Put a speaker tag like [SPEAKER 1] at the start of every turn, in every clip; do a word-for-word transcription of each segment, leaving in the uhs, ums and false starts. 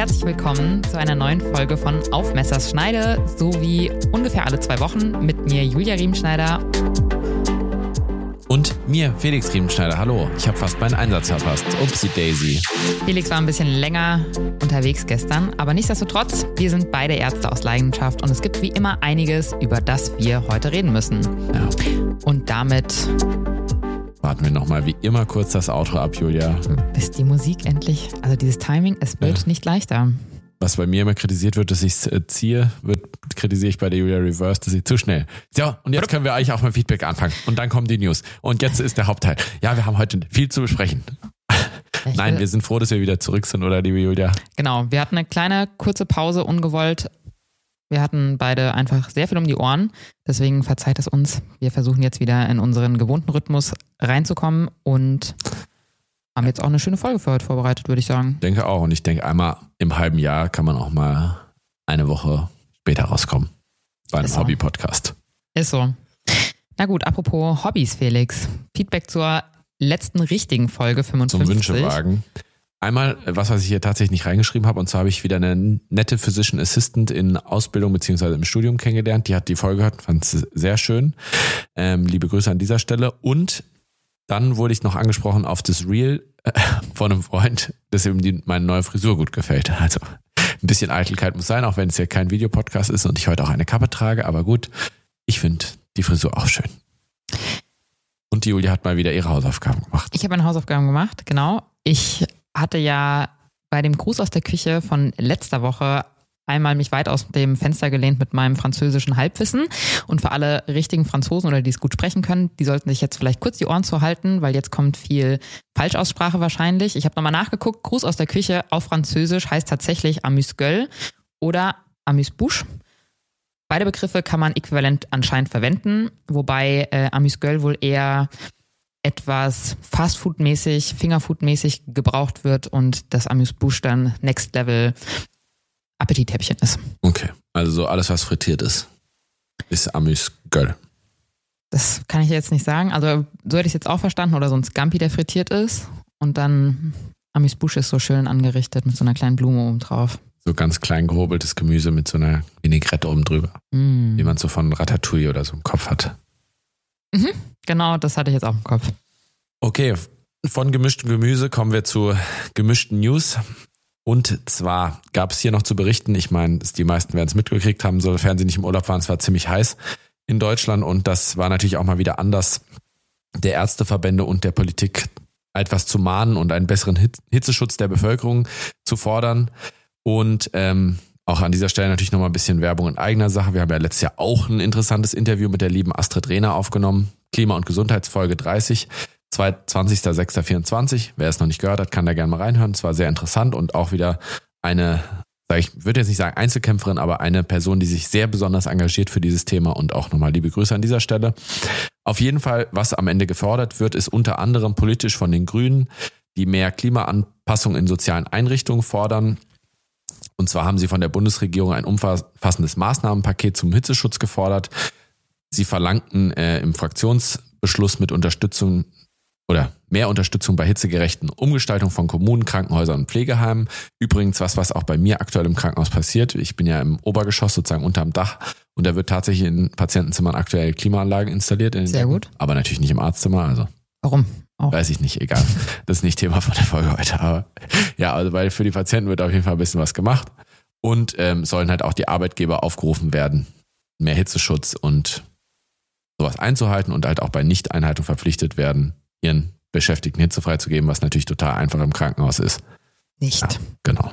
[SPEAKER 1] herzlich willkommen zu einer neuen Folge von Auf Messers Schneide, so wie ungefähr alle zwei Wochen mit mir Julia Riemenschneider.
[SPEAKER 2] Und mir, Felix Riemenschneider. Hallo, ich habe fast meinen Einsatz verpasst. Upsi Daisy.
[SPEAKER 1] Felix war ein bisschen länger unterwegs gestern, aber nichtsdestotrotz, wir sind beide Ärzte aus Leidenschaft und es gibt wie immer einiges, über das wir heute reden müssen.
[SPEAKER 2] Ja.
[SPEAKER 1] Und damit
[SPEAKER 2] warten wir nochmal wie immer kurz das Outro ab, Julia.
[SPEAKER 1] Bis die Musik endlich, also dieses Timing, es wird ja nicht leichter.
[SPEAKER 2] Was bei mir immer kritisiert wird, dass ich es äh, ziehe, wird kritisiere ich bei der Julia Reverse, dass ich zu schnell. So, und jetzt können wir eigentlich auch mal Feedback anfangen. Und dann kommen die News. Und jetzt ist der Hauptteil. Ja, wir haben heute viel zu besprechen. Ich Nein, wir sind froh, dass wir wieder zurück sind, oder, liebe Julia?
[SPEAKER 1] Genau, wir hatten eine kleine, kurze Pause, ungewollt. Wir hatten beide einfach sehr viel um die Ohren. Deswegen verzeiht es uns. Wir versuchen jetzt wieder in unseren gewohnten Rhythmus reinzukommen und haben jetzt auch eine schöne Folge für heute vorbereitet, würde ich sagen.
[SPEAKER 2] Ich denke auch. Und ich denke, einmal im halben Jahr kann man auch mal eine Woche später rauskommen. Bei einem so. Hobby-Podcast.
[SPEAKER 1] Ist so. Na gut, apropos Hobbys, Felix. Feedback zur letzten richtigen Folge fünfundfünfzig.
[SPEAKER 2] Zum Wünschewagen. Einmal, was, was ich hier tatsächlich nicht reingeschrieben habe, und zwar habe ich wieder eine nette Physician Assistant in Ausbildung beziehungsweise im Studium kennengelernt. Die hat die Folge gehört, fand es sehr schön. Ähm, liebe Grüße an dieser Stelle. Und dann wurde ich noch angesprochen auf das Reel äh, von einem Freund, dass ihm die, meine neue Frisur gut gefällt. Also ein bisschen Eitelkeit muss sein, auch wenn es ja kein Videopodcast ist und ich heute auch eine Kappe trage. Aber gut, ich finde die Frisur auch schön. Und die Julia hat mal wieder ihre Hausaufgaben gemacht.
[SPEAKER 1] Ich habe meine Hausaufgaben gemacht, genau. Ich hatte ja bei dem Gruß aus der Küche von letzter Woche einmal mich weit aus dem Fenster gelehnt mit meinem französischen Halbwissen. Und für alle richtigen Franzosen oder die es gut sprechen können, die sollten sich jetzt vielleicht kurz die Ohren zuhalten, weil jetzt kommt viel Falschaussprache wahrscheinlich. Ich habe nochmal nachgeguckt, Gruß aus der Küche auf Französisch heißt tatsächlich amuse-gueule oder amuse-bouche. Beide Begriffe kann man äquivalent anscheinend verwenden, wobei äh, amuse-gueule wohl eher etwas Fastfood-mäßig, Fingerfood-mäßig gebraucht wird und das amuse-bouche dann Next Level Appetithäppchen ist.
[SPEAKER 2] Okay, also so alles, was frittiert ist, ist amuse-gueule.
[SPEAKER 1] Das kann ich jetzt nicht sagen. Also so hätte ich es jetzt auch verstanden. Oder so ein Scampi, der frittiert ist. Und dann amuse-bouche ist so schön angerichtet mit so einer kleinen Blume oben drauf.
[SPEAKER 2] So ganz klein gehobeltes Gemüse mit so einer Vinaigrette oben drüber. Mm. Wie man so von Ratatouille oder so im Kopf hat.
[SPEAKER 1] Mhm, genau, das hatte ich jetzt auch im Kopf.
[SPEAKER 2] Okay, von gemischtem Gemüse kommen wir zu gemischten News. Und zwar gab es hier noch zu berichten, ich meine, die meisten werden es mitgekriegt haben, sofern sie nicht im Urlaub waren, es war ziemlich heiß in Deutschland und das war natürlich auch mal wieder Anlass der Ärzteverbände und der Politik, etwas zu mahnen und einen besseren Hitzeschutz der Bevölkerung zu fordern. Und ähm, auch an dieser Stelle natürlich nochmal ein bisschen Werbung in eigener Sache. Wir haben ja letztes Jahr auch ein interessantes Interview mit der lieben Astrid Rehner aufgenommen, Klima- und Gesundheitsfolge dreißig. zwanzigster sechster vierundzwanzig. Wer es noch nicht gehört hat, kann da gerne mal reinhören. Es war sehr interessant und auch wieder eine, sag ich, würde jetzt nicht sagen Einzelkämpferin, aber eine Person, die sich sehr besonders engagiert für dieses Thema und auch nochmal liebe Grüße an dieser Stelle. Auf jeden Fall, was am Ende gefordert wird, ist unter anderem politisch von den Grünen, die mehr Klimaanpassung in sozialen Einrichtungen fordern. Und zwar haben sie von der Bundesregierung ein umfassendes Maßnahmenpaket zum Hitzeschutz gefordert. Sie verlangten äh, im Fraktionsbeschluss mit Unterstützung oder mehr Unterstützung bei hitzegerechten Umgestaltung von Kommunen, Krankenhäusern und Pflegeheimen. Übrigens was, was auch bei mir aktuell im Krankenhaus passiert. Ich bin ja im Obergeschoss sozusagen unterm Dach und da wird tatsächlich in Patientenzimmern aktuell Klimaanlagen installiert. In
[SPEAKER 1] Sehr gut.
[SPEAKER 2] Aber natürlich nicht im Arztzimmer. Also
[SPEAKER 1] warum?
[SPEAKER 2] Auch. Weiß ich nicht, egal. Das ist nicht Thema von der Folge heute. Aber ja, also weil für die Patienten wird auf jeden Fall ein bisschen was gemacht und ähm, sollen halt auch die Arbeitgeber aufgerufen werden, mehr Hitzeschutz und sowas einzuhalten und halt auch bei Nichteinhaltung verpflichtet werden, ihren Beschäftigten Hitze freizugeben, was natürlich total einfach im Krankenhaus ist.
[SPEAKER 1] Nicht.
[SPEAKER 2] Ja, genau.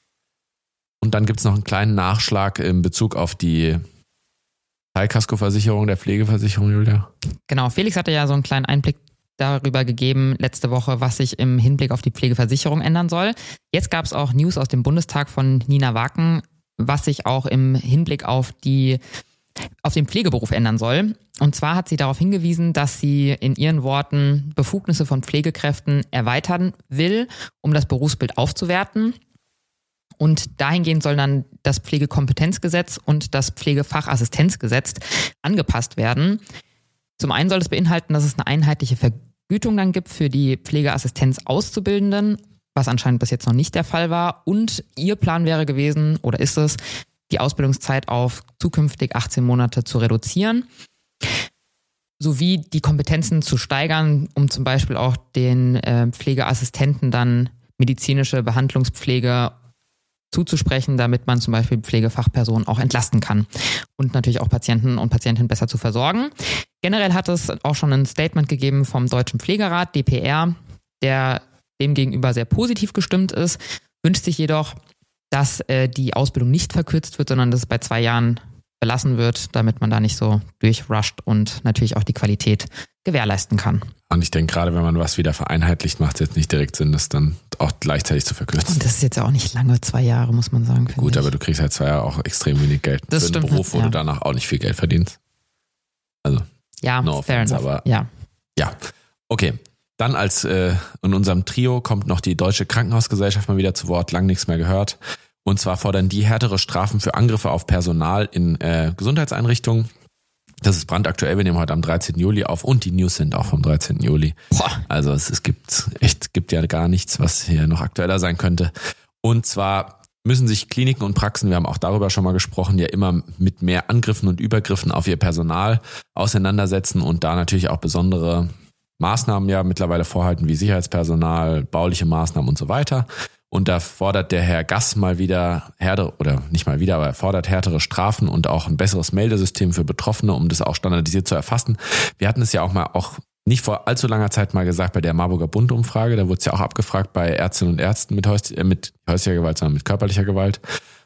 [SPEAKER 2] Und dann gibt es noch einen kleinen Nachschlag in Bezug auf die Teilkaskoversicherung der Pflegeversicherung, Julia.
[SPEAKER 1] Genau, Felix hatte ja so einen kleinen Einblick darüber gegeben letzte Woche, was sich im Hinblick auf die Pflegeversicherung ändern soll. Jetzt gab es auch News aus dem Bundestag von Nina Waken, was sich auch im Hinblick auf die auf den Pflegeberuf ändern soll. Und zwar hat sie darauf hingewiesen, dass sie in ihren Worten Befugnisse von Pflegekräften erweitern will, um das Berufsbild aufzuwerten. Und dahingehend soll dann das Pflegekompetenzgesetz und das Pflegefachassistenzgesetz angepasst werden. Zum einen soll es beinhalten, dass es eine einheitliche Vergütung dann gibt für die Pflegeassistenz-Auszubildenden was anscheinend bis jetzt noch nicht der Fall war. Und ihr Plan wäre gewesen, oder ist es, die Ausbildungszeit auf zukünftig achtzehn Monate zu reduzieren, sowie die Kompetenzen zu steigern, um zum Beispiel auch den äh, Pflegeassistenten dann medizinische Behandlungspflege zuzusprechen, damit man zum Beispiel Pflegefachpersonen auch entlasten kann und natürlich auch Patienten und Patientinnen besser zu versorgen. Generell hat es auch schon ein Statement gegeben vom Deutschen Pflegerat, D P R, der dem gegenüber sehr positiv gestimmt ist, wünscht sich jedoch, dass äh, die Ausbildung nicht verkürzt wird, sondern dass es bei zwei Jahren belassen wird, damit man da nicht so durchrusht und natürlich auch die Qualität gewährleisten kann.
[SPEAKER 2] Und ich denke, gerade wenn man was wieder vereinheitlicht, macht es jetzt nicht direkt Sinn, das dann auch gleichzeitig zu verkürzen.
[SPEAKER 1] Und das ist jetzt ja auch nicht lange, zwei Jahre, muss man sagen.
[SPEAKER 2] Gut,
[SPEAKER 1] ich.
[SPEAKER 2] aber du kriegst halt zwei Jahre auch extrem wenig Geld
[SPEAKER 1] Das
[SPEAKER 2] für
[SPEAKER 1] stimmt,
[SPEAKER 2] einen Beruf, wo
[SPEAKER 1] ja.
[SPEAKER 2] du danach auch nicht viel Geld verdienst. Also,
[SPEAKER 1] ja,
[SPEAKER 2] no
[SPEAKER 1] fair
[SPEAKER 2] offense,
[SPEAKER 1] enough.
[SPEAKER 2] aber
[SPEAKER 1] ja.
[SPEAKER 2] ja. Okay, dann als äh, in unserem Trio kommt noch die Deutsche Krankenhausgesellschaft mal wieder zu Wort, lang nichts mehr gehört. Und zwar fordern die härtere Strafen für Angriffe auf Personal in äh, Gesundheitseinrichtungen. Das ist brandaktuell, wir nehmen heute am dreizehnten Juli auf und die News sind auch vom dreizehnten Juli.
[SPEAKER 1] Boah.
[SPEAKER 2] Also es, es gibt echt, gibt ja gar nichts, was hier noch aktueller sein könnte. Und zwar müssen sich Kliniken und Praxen, wir haben auch darüber schon mal gesprochen, ja immer mit mehr Angriffen und Übergriffen auf ihr Personal auseinandersetzen und da natürlich auch besondere Maßnahmen ja mittlerweile vorhalten, wie Sicherheitspersonal, bauliche Maßnahmen und so weiter. Und da fordert der Herr Gass mal wieder härtere, oder nicht mal wieder, aber er fordert härtere Strafen und auch ein besseres Meldesystem für Betroffene, um das auch standardisiert zu erfassen. Wir hatten es ja auch mal auch nicht vor allzu langer Zeit mal gesagt bei der Marburger Bund-Umfrage, da wurde es ja auch abgefragt bei Ärztinnen und Ärzten mit, häus- äh, mit häuslicher Gewalt, sondern mit körperlicher Gewalt.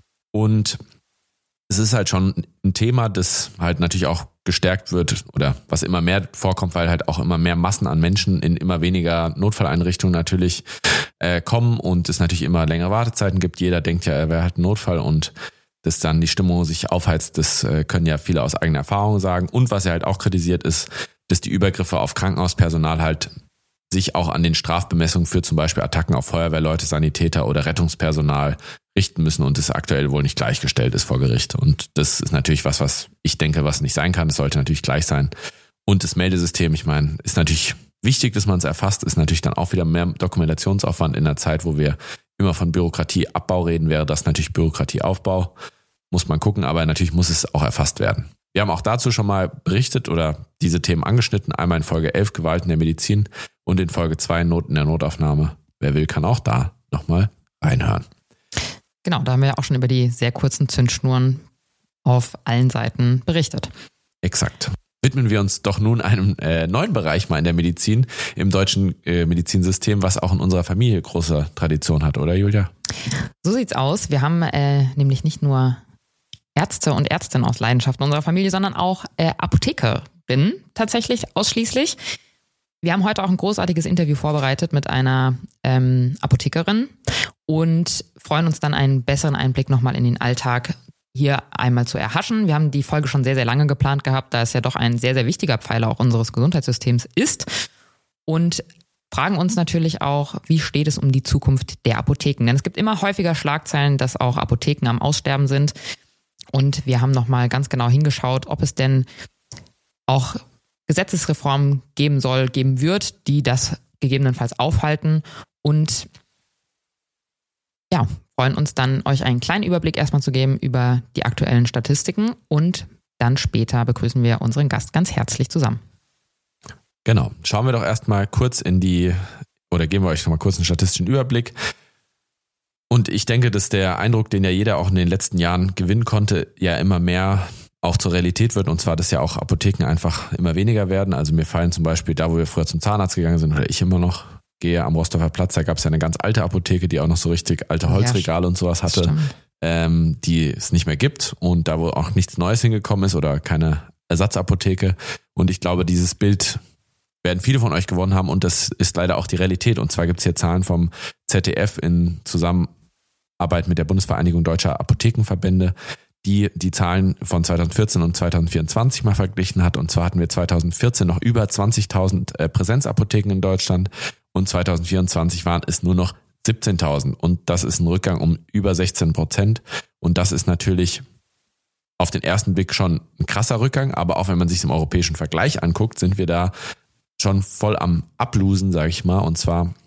[SPEAKER 2] Und es ist halt schon ein Thema, das halt natürlich auch gestärkt wird oder was immer mehr vorkommt, weil halt auch immer mehr Massen an Menschen in immer weniger Notfalleinrichtungen natürlich äh, kommen und es natürlich immer längere Wartezeiten gibt. Jeder denkt ja, er wäre halt ein Notfall und dass dann die Stimmung sich aufheizt, das äh, können ja viele aus eigener Erfahrung sagen. Und was er halt auch kritisiert ist, dass die Übergriffe auf Krankenhauspersonal halt sich auch an den Strafbemessungen für zum Beispiel Attacken auf Feuerwehrleute, Sanitäter oder Rettungspersonal richten müssen und es aktuell wohl nicht gleichgestellt ist vor Gericht. Und das ist natürlich was, was ich denke, was nicht sein kann. Es sollte natürlich gleich sein. Und das Meldesystem, ich meine, ist natürlich wichtig, dass man es erfasst, ist natürlich dann auch wieder mehr Dokumentationsaufwand in einer Zeit, wo wir immer von Bürokratieabbau reden, wäre das natürlich Bürokratieaufbau. Muss man gucken, aber natürlich muss es auch erfasst werden. Wir haben auch dazu schon mal berichtet oder diese Themen angeschnitten, einmal in Folge elf Gewalt in der Medizin und in Folge zwei Not in der Notaufnahme. Wer will, kann auch da nochmal reinhören.
[SPEAKER 1] Genau, da haben wir ja auch schon über die sehr kurzen Zündschnuren auf allen Seiten berichtet.
[SPEAKER 2] Exakt. Widmen wir uns doch nun einem äh, neuen Bereich mal in der Medizin, im deutschen äh, Medizinsystem, was auch in unserer Familie große Tradition hat, oder Julia?
[SPEAKER 1] So sieht's aus. Wir haben äh, nämlich nicht nur Ärzte und Ärztinnen aus Leidenschaft in unserer Familie, sondern auch äh, Apothekerinnen tatsächlich ausschließlich. Wir haben heute auch ein großartiges Interview vorbereitet mit einer ähm, Apothekerin und freuen uns dann einen besseren Einblick nochmal in den Alltag hier einmal zu erhaschen. Wir haben die Folge schon sehr, sehr lange geplant gehabt, da es ja doch ein sehr, sehr wichtiger Pfeiler auch unseres Gesundheitssystems ist und fragen uns natürlich auch, wie steht es um die Zukunft der Apotheken? Denn es gibt immer häufiger Schlagzeilen, dass auch Apotheken am Aussterben sind. Und wir haben nochmal ganz genau hingeschaut, ob es denn auch Gesetzesreformen geben soll, geben wird, die das gegebenenfalls aufhalten. Und ja, freuen uns dann, euch einen kleinen Überblick erstmal zu geben über die aktuellen Statistiken. Und dann später begrüßen wir unseren Gast ganz herzlich zusammen.
[SPEAKER 2] Genau. Schauen wir doch erstmal kurz in die, oder geben wir euch nochmal kurz einen statistischen Überblick. Und ich denke, dass der Eindruck, den ja jeder auch in den letzten Jahren gewinnen konnte, ja immer mehr auch zur Realität wird. Und zwar, dass ja auch Apotheken einfach immer weniger werden. Also mir fallen zum Beispiel da, wo wir früher zum Zahnarzt gegangen sind, oder ich immer noch gehe am Rostoffer Platz, da gab es ja eine ganz alte Apotheke, die auch noch so richtig alte Holzregale und sowas hatte, ähm, die es nicht mehr gibt. Und da, wo auch nichts Neues hingekommen ist oder keine Ersatzapotheke. Und ich glaube, dieses Bild werden viele von euch gewonnen haben und das ist leider auch die Realität. Und zwar gibt es hier Zahlen vom Z D F in Zusammenarbeit mit der Bundesvereinigung Deutscher Apothekenverbände, die die Zahlen von zweitausendvierzehn und zweitausendvierundzwanzig mal verglichen hat. Und zwar hatten wir zweitausendvierzehn noch über zwanzigtausend Präsenzapotheken in Deutschland und zweitausendvierundzwanzig waren es nur noch siebzehntausend. Und das ist ein Rückgang um über sechzehn Prozent. Und das ist natürlich auf den ersten Blick schon ein krasser Rückgang, aber auch wenn man sich im europäischen Vergleich anguckt, sind wir da schon voll am Ablosen, sage ich mal. Und zwar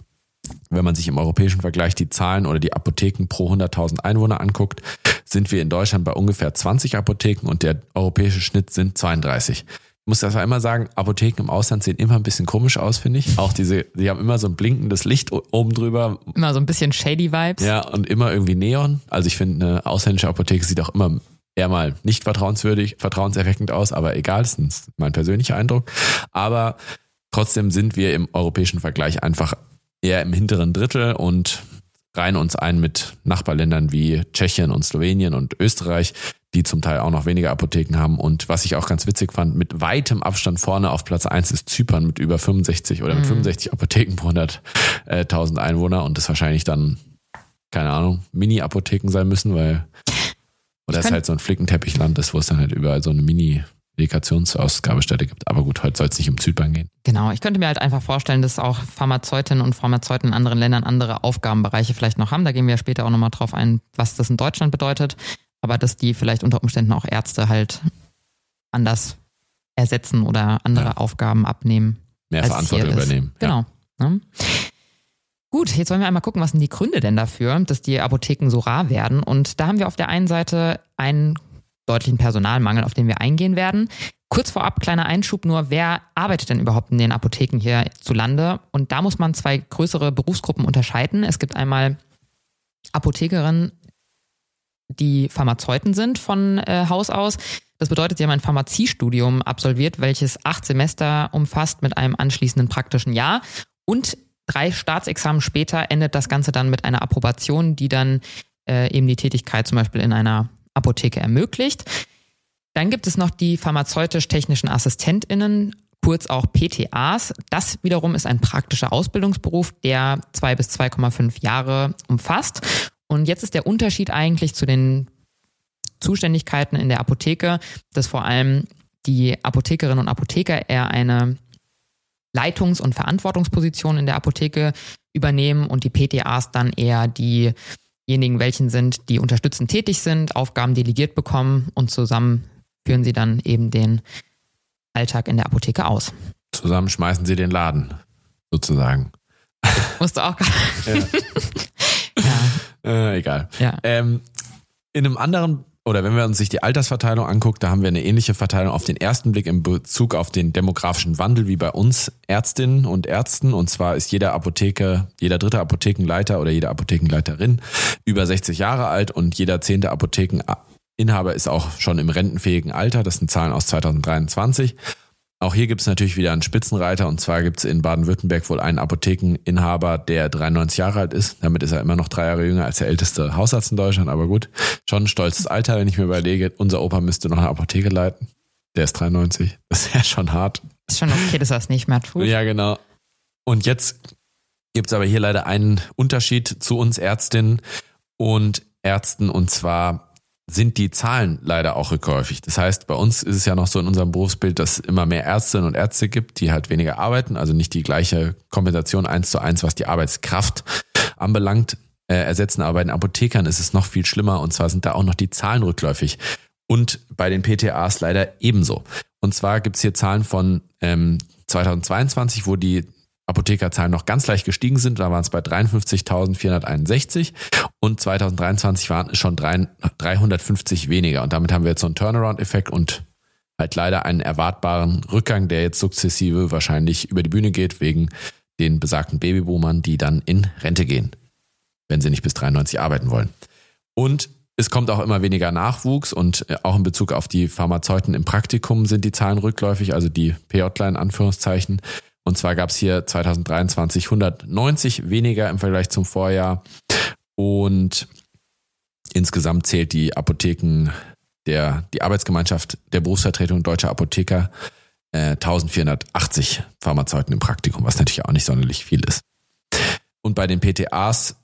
[SPEAKER 2] wenn man sich im europäischen Vergleich die Zahlen oder die Apotheken pro hunderttausend Einwohner anguckt, sind wir in Deutschland bei ungefähr zwanzig Apotheken und der europäische Schnitt sind zweiunddreißig. Ich muss das immer sagen, Apotheken im Ausland sehen immer ein bisschen komisch aus, finde ich. Auch diese, die haben immer so ein blinkendes Licht oben drüber.
[SPEAKER 1] Immer so ein bisschen shady Vibes.
[SPEAKER 2] Ja, und immer irgendwie Neon. Also ich finde, eine ausländische Apotheke sieht auch immer eher mal nicht vertrauenswürdig, vertrauenserweckend aus, aber egal, das ist mein persönlicher Eindruck. Aber trotzdem sind wir im europäischen Vergleich einfach eher im hinteren Drittel und reihen uns ein mit Nachbarländern wie Tschechien und Slowenien und Österreich, die zum Teil auch noch weniger Apotheken haben. Und was ich auch ganz witzig fand, mit weitem Abstand vorne auf Platz eins ist Zypern mit über fünfundsechzig oder mit mhm. fünfundsechzig Apotheken pro hunderttausend Einwohner und das wahrscheinlich dann, keine Ahnung, Mini-Apotheken sein müssen, weil oder es halt so ein Flickenteppichland ist, wo es dann halt überall so eine Mini- Medikationsausgabestätte gibt. Aber gut, heute soll es nicht um Zypern gehen.
[SPEAKER 1] Genau, ich könnte mir halt einfach vorstellen, dass auch Pharmazeutinnen und Pharmazeuten in anderen Ländern andere Aufgabenbereiche vielleicht noch haben. Da gehen wir ja später auch nochmal drauf ein, was das in Deutschland bedeutet. Aber dass die vielleicht unter Umständen auch Ärzte halt anders ersetzen oder andere ja. Aufgaben abnehmen.
[SPEAKER 2] Mehr Verantwortung übernehmen.
[SPEAKER 1] Genau. Ja. Ja. Gut, jetzt wollen wir einmal gucken, was sind die Gründe denn dafür, dass die Apotheken so rar werden. Und da haben wir auf der einen Seite einen deutlichen Personalmangel, auf den wir eingehen werden. Kurz vorab, kleiner Einschub nur, wer arbeitet denn überhaupt in den Apotheken hierzulande? Und da muss man zwei größere Berufsgruppen unterscheiden. Es gibt einmal Apothekerinnen, die Pharmazeuten sind von äh, Haus aus. Das bedeutet, sie haben ein Pharmaziestudium absolviert, welches acht Semester umfasst mit einem anschließenden praktischen Jahr. Und drei Staatsexamen später endet das Ganze dann mit einer Approbation, die dann äh, eben die Tätigkeit zum Beispiel in einer Apotheke ermöglicht. Dann gibt es noch die pharmazeutisch-technischen AssistentInnen, kurz auch P T As. Das wiederum ist ein praktischer Ausbildungsberuf, der zwei bis zwei Komma fünf Jahre umfasst. Und jetzt ist der Unterschied eigentlich zu den Zuständigkeiten in der Apotheke, dass vor allem die Apothekerinnen und Apotheker eher eine Leitungs- und Verantwortungsposition in der Apotheke übernehmen und die P T As dann eher die diejenigen, welchen sind, die unterstützend tätig sind, Aufgaben delegiert bekommen und zusammen führen sie dann eben den Alltag in der Apotheke aus.
[SPEAKER 2] Zusammen schmeißen sie den Laden, sozusagen.
[SPEAKER 1] Musst du auch gerade.
[SPEAKER 2] Ja. ja. Äh, egal.
[SPEAKER 1] Ja.
[SPEAKER 2] Ähm, in einem anderen, oder wenn wir uns sich die Altersverteilung anguckt, da haben wir eine ähnliche Verteilung auf den ersten Blick in Bezug auf den demografischen Wandel wie bei uns Ärztinnen und Ärzten. Und zwar ist jeder Apotheker, jeder dritte Apothekenleiter oder jede Apothekenleiterin über sechzig Jahre alt und jeder zehnte Apothekeninhaber ist auch schon im rentenfähigen Alter. Das sind Zahlen aus zweitausenddreiundzwanzig. Auch hier gibt es natürlich wieder einen Spitzenreiter und zwar gibt es in Baden-Württemberg wohl einen Apothekeninhaber, der dreiundneunzig Jahre alt ist. Damit ist er immer noch drei Jahre jünger als der älteste Hausarzt in Deutschland, aber gut, schon ein stolzes Alter, wenn ich mir überlege, unser Opa müsste noch eine Apotheke leiten. Der ist dreiundneunzig, das ist ja schon hart.
[SPEAKER 1] Ist schon okay, dass er es nicht mehr tut.
[SPEAKER 2] Ja, genau. Und jetzt gibt es aber hier leider einen Unterschied zu uns Ärztinnen und Ärzten und zwar sind die Zahlen leider auch rückläufig. Das heißt, bei uns ist es ja noch so in unserem Berufsbild, dass es immer mehr Ärztinnen und Ärzte gibt, die halt weniger arbeiten, also nicht die gleiche Kompensation eins zu eins, was die Arbeitskraft anbelangt, äh, ersetzen. Aber bei den Apothekern ist es noch viel schlimmer und zwar sind da auch noch die Zahlen rückläufig. Und bei den P T As leider ebenso. Und zwar gibt es hier Zahlen von ähm, zweitausendzweiundzwanzig, wo die Apothekerzahlen noch ganz leicht gestiegen sind, da waren es bei dreiundfünfzigtausendvierhunderteinundsechzig und zweitausenddreiundzwanzig waren es schon dreihundertfünfzig weniger und damit haben wir jetzt so einen Turnaround-Effekt und halt leider einen erwartbaren Rückgang, der jetzt sukzessive wahrscheinlich über die Bühne geht wegen den besagten Babyboomern, die dann in Rente gehen, wenn sie nicht bis dreiundneunzig arbeiten wollen. Und es kommt auch immer weniger Nachwuchs und auch in Bezug auf die Pharmazeuten im Praktikum sind die Zahlen rückläufig, also die P Jler in Anführungszeichen. Und zwar gab es hier zweitausenddreiundzwanzig hundertneunzig weniger im Vergleich zum Vorjahr. Und insgesamt zählt die Apotheken, der, die Arbeitsgemeinschaft der Berufsvertretung Deutscher Apotheker äh, eintausendvierhundertachtzig Pharmazeuten im Praktikum, was natürlich auch nicht sonderlich viel ist. Und bei den P T As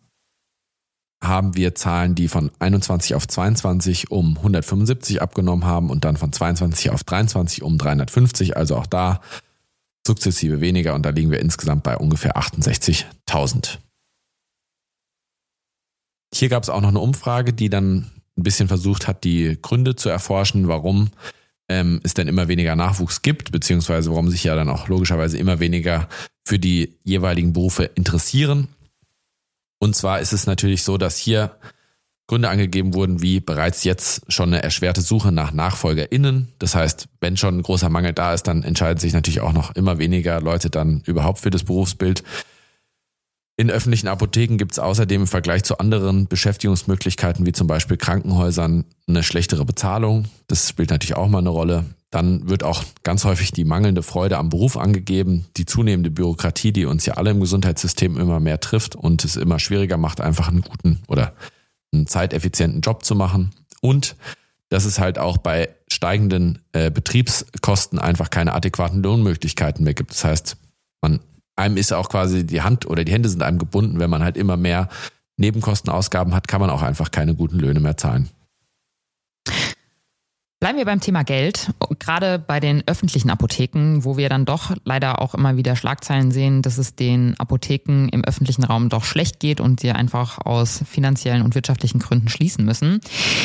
[SPEAKER 2] haben wir Zahlen, die von einundzwanzig auf zweiundzwanzig um hundertfünfundsiebzig abgenommen haben und dann von zweiundzwanzig auf dreiundzwanzig um dreihundertfünfzig, also auch da sukzessive weniger und da liegen wir insgesamt bei ungefähr achtundsechzigtausend. Hier gab es auch noch eine Umfrage, die dann ein bisschen versucht hat, die Gründe zu erforschen, warum ähm, es denn immer weniger Nachwuchs gibt, beziehungsweise warum sich ja dann auch logischerweise immer weniger für die jeweiligen Berufe interessieren. Und zwar ist es natürlich so, dass hier Gründe angegeben wurden, wie bereits jetzt schon eine erschwerte Suche nach NachfolgerInnen. Das heißt, wenn schon ein großer Mangel da ist, dann entscheiden sich natürlich auch noch immer weniger Leute dann überhaupt für das Berufsbild. In öffentlichen Apotheken gibt es außerdem im Vergleich zu anderen Beschäftigungsmöglichkeiten, wie zum Beispiel Krankenhäusern, eine schlechtere Bezahlung. Das spielt natürlich auch mal eine Rolle. Dann wird auch ganz häufig die mangelnde Freude am Beruf angegeben, die zunehmende Bürokratie, die uns ja alle im Gesundheitssystem immer mehr trifft und es immer schwieriger macht, einfach einen guten oder einen zeiteffizienten Job zu machen, und dass es halt auch bei steigenden äh, Betriebskosten einfach keine adäquaten Lohnmöglichkeiten mehr gibt. Das heißt, man, einem ist auch quasi die Hand oder die Hände sind einem gebunden, wenn man halt immer mehr Nebenkostenausgaben hat, kann man auch einfach keine guten Löhne mehr zahlen.
[SPEAKER 1] Bleiben wir beim Thema Geld, gerade bei den öffentlichen Apotheken, wo wir dann doch leider auch immer wieder Schlagzeilen sehen, dass es den Apotheken im öffentlichen Raum doch schlecht geht und sie einfach aus finanziellen und wirtschaftlichen Gründen schließen müssen.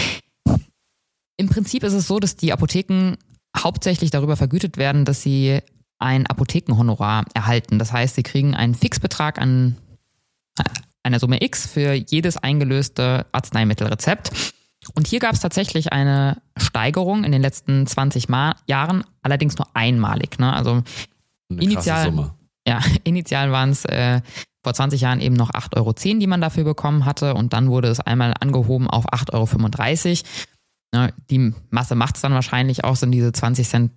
[SPEAKER 1] Im Prinzip ist es so, dass die Apotheken hauptsächlich darüber vergütet werden, dass sie ein Apothekenhonorar erhalten. Das heißt, sie kriegen einen Fixbetrag an einer Summe X für jedes eingelöste Arzneimittelrezept. Und hier gab es tatsächlich eine Steigerung in den letzten zwanzig Ma- Jahren, allerdings nur einmalig. Ne? Also
[SPEAKER 2] Eine
[SPEAKER 1] initial,
[SPEAKER 2] Summe.
[SPEAKER 1] Ja, initial waren es äh, vor zwanzig Jahren eben noch acht Euro zehn, die man dafür bekommen hatte, und dann wurde es einmal angehoben auf acht Euro fünfunddreißig. Ne? Die Masse macht es dann wahrscheinlich auch, sind diese zwanzig Cent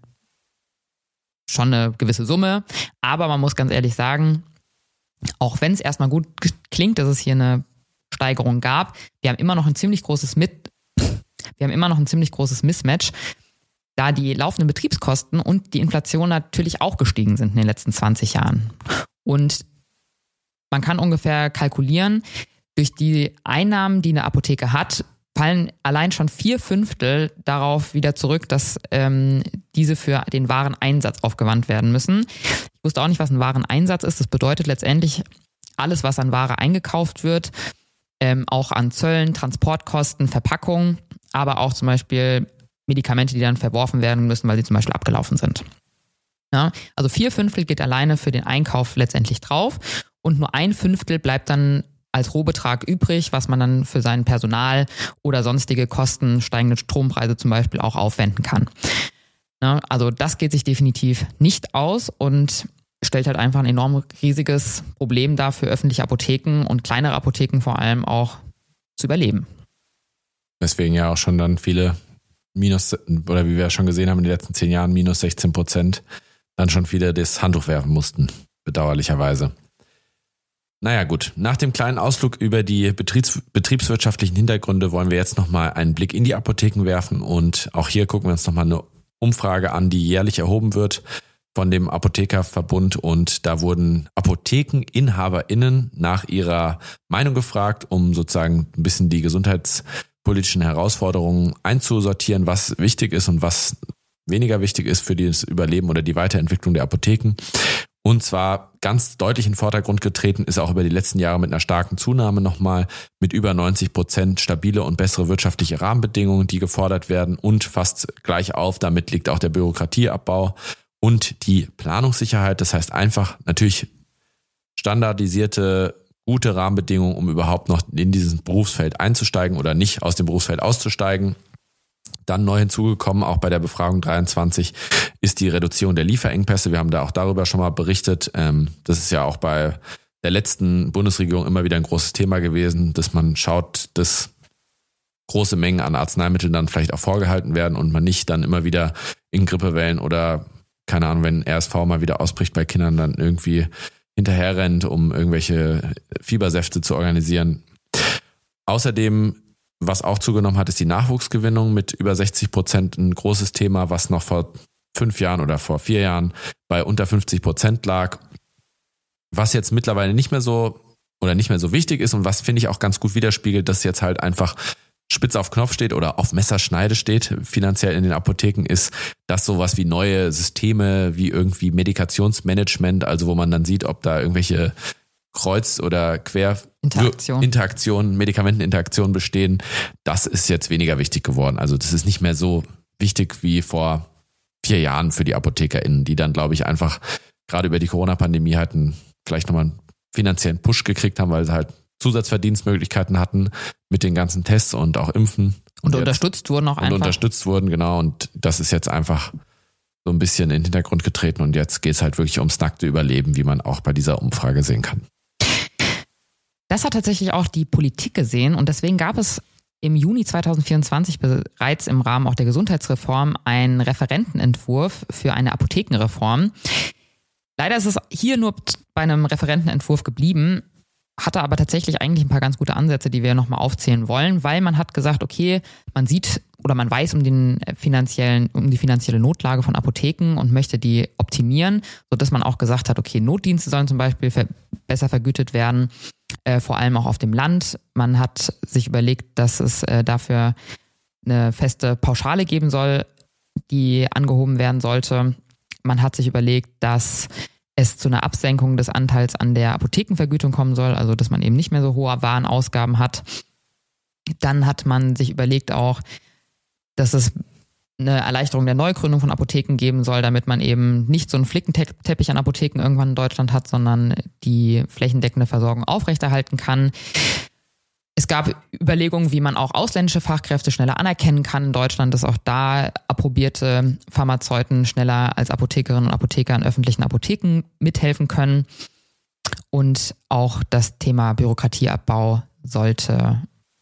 [SPEAKER 1] schon eine gewisse Summe. Aber man muss ganz ehrlich sagen, auch wenn es erstmal gut klingt, dass es hier eine Steigerung gab, wir haben immer noch ein ziemlich großes Mit Wir haben immer noch ein ziemlich großes Mismatch, da die laufenden Betriebskosten und die Inflation natürlich auch gestiegen sind in den letzten zwanzig Jahren. Und man kann ungefähr kalkulieren, durch die Einnahmen, die eine Apotheke hat, fallen allein schon vier Fünftel darauf wieder zurück, dass ähm, diese für den Wareneinsatz aufgewandt werden müssen. Ich wusste auch nicht, was ein Wareneinsatz ist. Das bedeutet letztendlich, alles, was an Ware eingekauft wird, ähm, auch an Zöllen, Transportkosten, Verpackungen, aber auch zum Beispiel Medikamente, die dann verworfen werden müssen, weil sie zum Beispiel abgelaufen sind. Ja, also vier Fünftel geht alleine für den Einkauf letztendlich drauf und nur ein Fünftel bleibt dann als Rohbetrag übrig, was man dann für sein Personal oder sonstige Kosten, steigende Strompreise zum Beispiel, auch aufwenden kann. Ja, also das geht sich definitiv nicht aus und stellt halt einfach ein enorm riesiges Problem dar für öffentliche Apotheken und kleinere Apotheken vor allem auch zu überleben.
[SPEAKER 2] Deswegen ja auch schon dann viele minus, oder wie wir ja schon gesehen haben in den letzten zehn Jahren, minus sechzehn Prozent, dann schon viele das Handtuch werfen mussten, bedauerlicherweise. Naja gut, nach dem kleinen Ausflug über die Betriebs- betriebswirtschaftlichen Hintergründe wollen wir jetzt nochmal einen Blick in die Apotheken werfen, und auch hier gucken wir uns nochmal eine Umfrage an, die jährlich erhoben wird von dem Apothekerverbund, und da wurden ApothekeninhaberInnen nach ihrer Meinung gefragt, um sozusagen ein bisschen die gesundheitspolitischen Herausforderungen einzusortieren, was wichtig ist und was weniger wichtig ist für das Überleben oder die Weiterentwicklung der Apotheken. Und zwar ganz deutlich in den Vordergrund getreten ist auch über die letzten Jahre mit einer starken Zunahme nochmal, mit über neunzig Prozent stabile und bessere wirtschaftliche Rahmenbedingungen, die gefordert werden, und fast gleich auf, damit liegt auch der Bürokratieabbau und die Planungssicherheit. Das heißt einfach natürlich standardisierte, gute Rahmenbedingungen, um überhaupt noch in dieses Berufsfeld einzusteigen oder nicht aus dem Berufsfeld auszusteigen. Dann neu hinzugekommen, auch bei der Befragung dreiundzwanzig, ist die Reduzierung der Lieferengpässe. Wir haben da auch darüber schon mal berichtet. Das ist ja auch bei der letzten Bundesregierung immer wieder ein großes Thema gewesen, dass man schaut, dass große Mengen an Arzneimitteln dann vielleicht auch vorgehalten werden und man nicht dann immer wieder in Grippewellen oder, keine Ahnung, wenn R S V mal wieder ausbricht bei Kindern, dann irgendwie hinterher rennt, um irgendwelche Fiebersäfte zu organisieren. Außerdem, was auch zugenommen hat, ist die Nachwuchsgewinnung mit über sechzig Prozent, ein großes Thema, was noch vor fünf Jahren oder vor vier Jahren bei unter fünfzig Prozent lag. Was jetzt mittlerweile nicht mehr so oder nicht mehr so wichtig ist und was, finde ich, auch ganz gut widerspiegelt, dass jetzt halt einfach spitz auf Knopf steht oder auf Messerschneide steht, finanziell in den Apotheken, ist, dass sowas wie neue Systeme, wie irgendwie Medikationsmanagement, also wo man dann sieht, ob da irgendwelche Kreuz- oder Quer-
[SPEAKER 1] Interaktion.
[SPEAKER 2] Interaktionen, Medikamenteninteraktionen bestehen, das ist jetzt weniger wichtig geworden. Also das ist nicht mehr so wichtig wie vor vier Jahren für die ApothekerInnen, die dann, glaube ich, einfach gerade über die Corona-Pandemie halt einen, vielleicht nochmal einen finanziellen Push gekriegt haben, weil sie halt Zusatzverdienstmöglichkeiten hatten mit den ganzen Tests und auch Impfen.
[SPEAKER 1] Und, und
[SPEAKER 2] jetzt,
[SPEAKER 1] unterstützt wurden auch
[SPEAKER 2] und
[SPEAKER 1] einfach.
[SPEAKER 2] Und unterstützt wurden, genau. Und das ist jetzt einfach so ein bisschen in den Hintergrund getreten. Und jetzt geht es halt wirklich ums nackte Überleben, wie man auch bei dieser Umfrage sehen kann.
[SPEAKER 1] Das hat tatsächlich auch die Politik gesehen. Und deswegen gab es im Juni zweitausendvierundzwanzig bereits im Rahmen auch der Gesundheitsreform einen Referentenentwurf für eine Apothekenreform. Leider ist es hier nur bei einem Referentenentwurf geblieben, hatte aber tatsächlich eigentlich ein paar ganz gute Ansätze, die wir nochmal aufzählen wollen, weil man hat gesagt, okay, man sieht oder man weiß um den finanziellen, um die finanzielle Notlage von Apotheken und möchte die optimieren, sodass man auch gesagt hat, okay, Notdienste sollen zum Beispiel ver- besser vergütet werden, äh, vor allem auch auf dem Land. Man hat sich überlegt, dass es äh, dafür eine feste Pauschale geben soll, die angehoben werden sollte. Man hat sich überlegt, dass es zu einer Absenkung des Anteils an der Apothekenvergütung kommen soll, also dass man eben nicht mehr so hohe Warenausgaben hat. Dann hat man sich überlegt auch, dass es eine Erleichterung der Neugründung von Apotheken geben soll, damit man eben nicht so einen Flickenteppich an Apotheken irgendwann in Deutschland hat, sondern die flächendeckende Versorgung aufrechterhalten kann. Es gab Überlegungen, wie man auch ausländische Fachkräfte schneller anerkennen kann in Deutschland, dass auch da approbierte Pharmazeuten schneller als Apothekerinnen und Apotheker in öffentlichen Apotheken mithelfen können. Und auch das Thema Bürokratieabbau sollte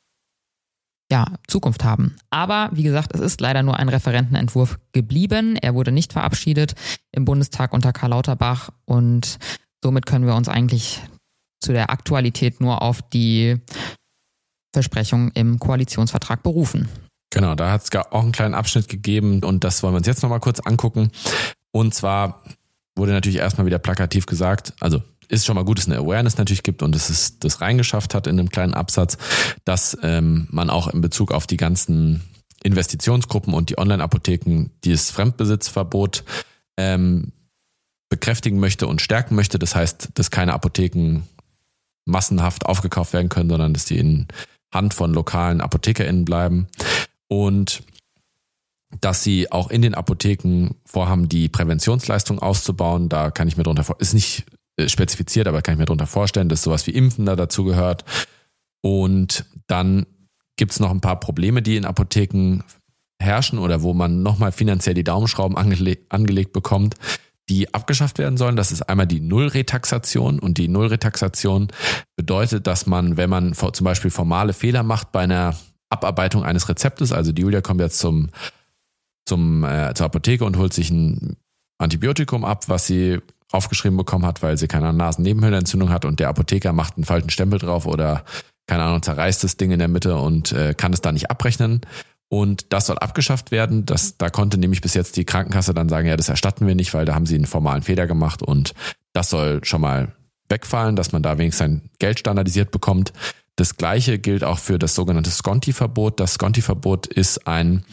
[SPEAKER 1] ja Zukunft haben. Aber wie gesagt, es ist leider nur ein Referentenentwurf geblieben. Er wurde nicht verabschiedet im Bundestag unter Karl Lauterbach und somit können wir uns eigentlich zu der Aktualität nur auf die Versprechungen im Koalitionsvertrag berufen.
[SPEAKER 2] Genau, da hat es auch einen kleinen Abschnitt gegeben und das wollen wir uns jetzt nochmal kurz angucken. Und zwar wurde natürlich erstmal wieder plakativ gesagt, also ist schon mal gut, dass es eine Awareness natürlich gibt und dass es das reingeschafft hat in einem kleinen Absatz, dass ähm, man auch in Bezug auf die ganzen Investitionsgruppen und die Online-Apotheken dieses Fremdbesitzverbot ähm, bekräftigen möchte und stärken möchte. Das heißt, dass keine Apotheken massenhaft aufgekauft werden können, sondern dass die in Hand von lokalen ApothekerInnen bleiben und dass sie auch in den Apotheken vorhaben, die Präventionsleistung auszubauen. Da kann ich mir drunter vor, ist nicht spezifiziert, aber kann ich mir drunter vorstellen, dass sowas wie Impfen da dazu gehört. Und dann gibt es noch ein paar Probleme, die in Apotheken herrschen oder wo man nochmal finanziell die Daumenschrauben angele- angelegt bekommt, die abgeschafft werden sollen. Das ist einmal die Nullretaxation und die Nullretaxation bedeutet, dass man, wenn man zum Beispiel formale Fehler macht bei einer Abarbeitung eines Rezeptes, also die Julia kommt jetzt zum, zum, äh, zur Apotheke und holt sich ein Antibiotikum ab, was sie aufgeschrieben bekommen hat, weil sie keine Nasennebenhöhlenentzündung hat und der Apotheker macht einen falschen Stempel drauf oder keine Ahnung, zerreißt das Ding in der Mitte und äh, kann es da nicht abrechnen. Und das soll abgeschafft werden. Das, da konnte nämlich bis jetzt die Krankenkasse dann sagen, ja, das erstatten wir nicht, weil da haben sie einen formalen Fehler gemacht und das soll schon mal wegfallen, dass man da wenigstens sein Geld standardisiert bekommt. Das Gleiche gilt auch für das sogenannte Sconti-Verbot. Das Sconti-Verbot ist ein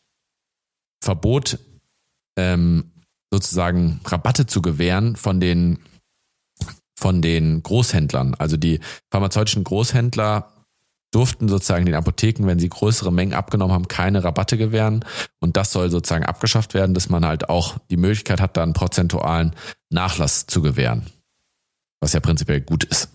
[SPEAKER 2] Verbot, ähm, sozusagen Rabatte zu gewähren von den, von den Großhändlern. Also die pharmazeutischen Großhändler durften sozusagen den Apotheken, wenn sie größere Mengen abgenommen haben, keine Rabatte gewähren. Und das soll sozusagen abgeschafft werden, dass man halt auch die Möglichkeit hat, da einen prozentualen Nachlass zu gewähren. Was ja prinzipiell gut ist.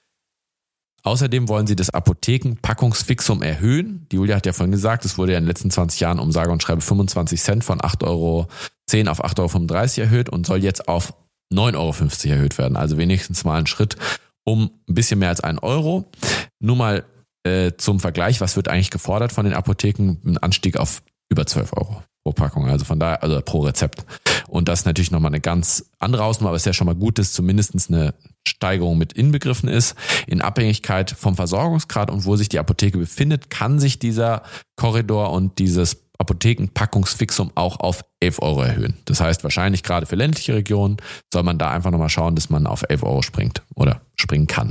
[SPEAKER 2] Außerdem wollen sie das Apothekenpackungsfixum erhöhen. Die Julia hat ja vorhin gesagt, es wurde ja in den letzten zwanzig Jahren um sage und schreibe fünfundzwanzig Cent von acht Euro zehn auf acht Euro fünfunddreißig erhöht und soll jetzt auf neun Euro fünfzig erhöht werden. Also wenigstens mal ein Schritt um ein bisschen mehr als einen Euro. Nur mal äh, zum Vergleich, was wird eigentlich gefordert von den Apotheken? Ein Anstieg auf über zwölf Euro pro Packung, also von daher, also pro Rezept. Und das ist natürlich nochmal eine ganz andere Hausnummer, aber es ist ja schon mal gut, dass zumindest eine Steigerung mit inbegriffen ist. In Abhängigkeit vom Versorgungsgrad und wo sich die Apotheke befindet, kann sich dieser Korridor und dieses Apothekenpackungsfixum auch auf elf Euro erhöhen. Das heißt, wahrscheinlich gerade für ländliche Regionen soll man da einfach nochmal schauen, dass man auf elf Euro springt oder springen kann.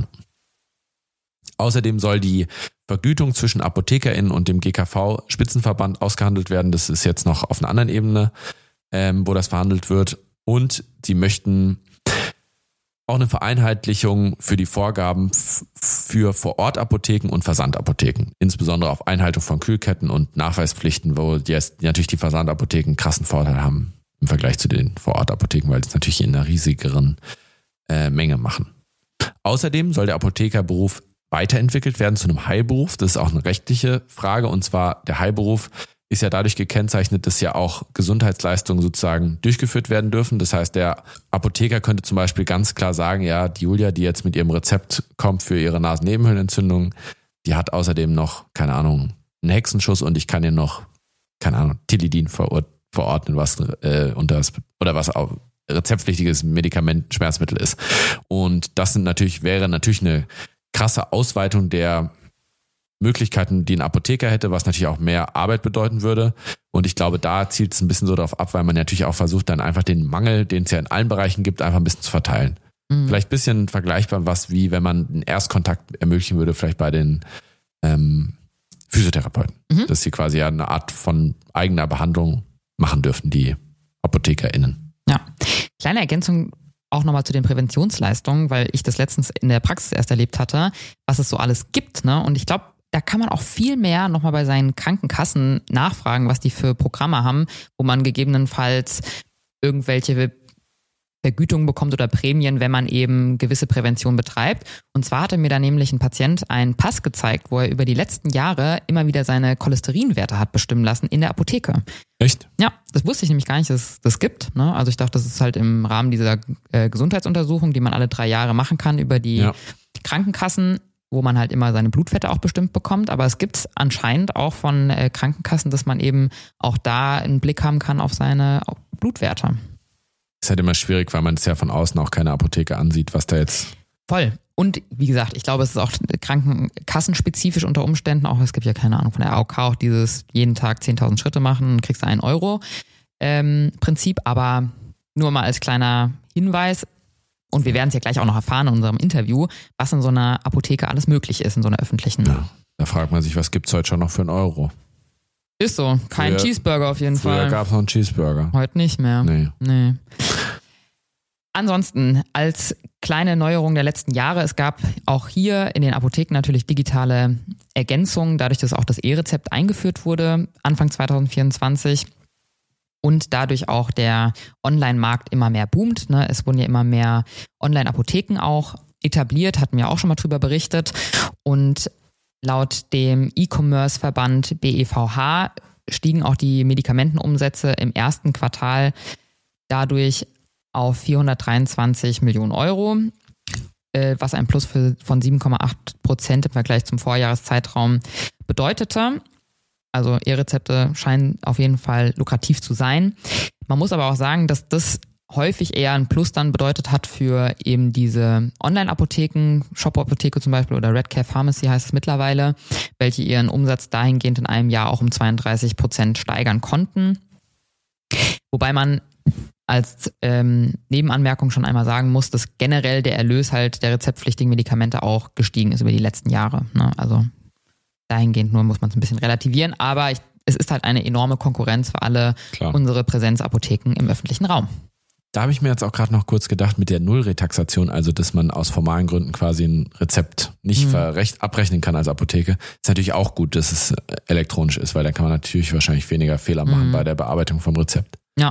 [SPEAKER 2] Außerdem soll die Vergütung zwischen ApothekerInnen und dem G K V-Spitzenverband ausgehandelt werden. Das ist jetzt noch auf einer anderen Ebene, ähm, wo das verhandelt wird. Und sie möchten auch eine Vereinheitlichung für die Vorgaben f- für Vorortapotheken und Versandapotheken. Insbesondere auf Einhaltung von Kühlketten und Nachweispflichten, wo jetzt natürlich die Versandapotheken einen krassen Vorteil haben im Vergleich zu den Vorortapotheken, weil sie es natürlich in einer riesigeren äh, Menge machen. Außerdem soll der Apothekerberuf weiterentwickelt werden zu einem Heilberuf. Das ist auch eine rechtliche Frage. Und zwar der Heilberuf ist ja dadurch gekennzeichnet, dass ja auch Gesundheitsleistungen sozusagen durchgeführt werden dürfen. Das heißt, der Apotheker könnte zum Beispiel ganz klar sagen, ja, die Julia, die jetzt mit ihrem Rezept kommt für ihre Nasennebenhöhlenentzündung, die hat außerdem noch, keine Ahnung, einen Hexenschuss und ich kann ihr noch, keine Ahnung, Tilidin verordnen, was äh, unter das, oder was auch rezeptpflichtiges Medikament, Schmerzmittel ist. Und das sind natürlich, wäre natürlich eine krasse Ausweitung der Möglichkeiten, die ein Apotheker hätte, was natürlich auch mehr Arbeit bedeuten würde. Und ich glaube, da zielt es ein bisschen so darauf ab, weil man natürlich auch versucht, dann einfach den Mangel, den es ja in allen Bereichen gibt, einfach ein bisschen zu verteilen. Mhm. Vielleicht ein bisschen vergleichbar, was wie wenn man einen Erstkontakt ermöglichen würde, vielleicht bei den ähm, Physiotherapeuten. Mhm. Dass sie quasi ja eine Art von eigener Behandlung machen dürften, die ApothekerInnen.
[SPEAKER 1] Ja, kleine Ergänzung auch nochmal zu den Präventionsleistungen, weil ich das letztens in der Praxis erst erlebt hatte, was es so alles gibt, ne? Und ich glaube, da kann man auch viel mehr nochmal bei seinen Krankenkassen nachfragen, was die für Programme haben, wo man gegebenenfalls irgendwelche Vergütungen bekommt oder Prämien, wenn man eben gewisse Prävention betreibt. Und zwar hatte mir da nämlich ein Patient einen Pass gezeigt, wo er über die letzten Jahre immer wieder seine Cholesterinwerte hat bestimmen lassen in der Apotheke.
[SPEAKER 2] Echt?
[SPEAKER 1] Ja, das wusste ich nämlich gar nicht, dass es das gibt. Ne? Also ich dachte, das ist halt im Rahmen dieser äh, Gesundheitsuntersuchung, die man alle drei Jahre machen kann über die ja. Krankenkassen, wo man halt immer seine Blutfette auch bestimmt bekommt. Aber es gibt es anscheinend auch von äh, Krankenkassen, dass man eben auch da einen Blick haben kann auf seine Blutwerte.
[SPEAKER 2] Ist halt immer schwierig, weil man es ja von außen auch keine Apotheke ansieht, was da jetzt...
[SPEAKER 1] Voll. Und wie gesagt, ich glaube, es ist auch krankenkassenspezifisch unter Umständen. Auch es gibt ja keine Ahnung von der A O K auch dieses jeden Tag zehntausend Schritte machen, kriegst du einen Euro ähm, Prinzip. Aber nur mal als kleiner Hinweis, und wir werden es ja gleich auch noch erfahren in unserem Interview, was in so einer Apotheke alles möglich ist, in so einer öffentlichen.
[SPEAKER 2] Ja, da fragt man sich, was gibt es heute schon noch für einen Euro?
[SPEAKER 1] Ist so. Kein früher, Cheeseburger auf jeden
[SPEAKER 2] früher
[SPEAKER 1] Fall.
[SPEAKER 2] Früher gab es noch einen Cheeseburger.
[SPEAKER 1] Heute nicht mehr.
[SPEAKER 2] Nee.
[SPEAKER 1] Nee. Ansonsten, als kleine Neuerung der letzten Jahre, es gab auch hier in den Apotheken natürlich digitale Ergänzungen, dadurch, dass auch das E-Rezept eingeführt wurde, Anfang zwanzig vierundzwanzig. Und dadurch auch der Online-Markt immer mehr boomt. Ne? Es wurden ja immer mehr Online-Apotheken auch etabliert, hatten wir auch schon mal drüber berichtet. Und laut dem E-Commerce-Verband B E V H stiegen auch die Medikamentenumsätze im ersten Quartal dadurch auf vierhundertdreiundzwanzig Millionen Euro, was ein Plus von sieben Komma acht Prozent im Vergleich zum Vorjahreszeitraum bedeutete. Also E-Rezepte scheinen auf jeden Fall lukrativ zu sein. Man muss aber auch sagen, dass das häufig eher ein Plus dann bedeutet hat für eben diese Online-Apotheken, Shop-Apotheke zum Beispiel oder Redcare Pharmacy heißt es mittlerweile, welche ihren Umsatz dahingehend in einem Jahr auch um zweiunddreißig Prozent steigern konnten. Wobei man als ähm, Nebenanmerkung schon einmal sagen muss, dass generell der Erlös halt der rezeptpflichtigen Medikamente auch gestiegen ist über die letzten Jahre. Ne? Also dahingehend nur muss man es ein bisschen relativieren, aber ich, es ist halt eine enorme Konkurrenz für alle Klar. unsere Präsenzapotheken im öffentlichen Raum.
[SPEAKER 2] Da habe ich mir jetzt auch gerade noch kurz gedacht mit der Nullretaxation, also dass man aus formalen Gründen quasi ein Rezept nicht mhm. verrecht, abrechnen kann als Apotheke. Ist natürlich auch gut, dass es elektronisch ist, weil dann kann man natürlich wahrscheinlich weniger Fehler machen mhm. bei der Bearbeitung vom Rezept.
[SPEAKER 1] Ja.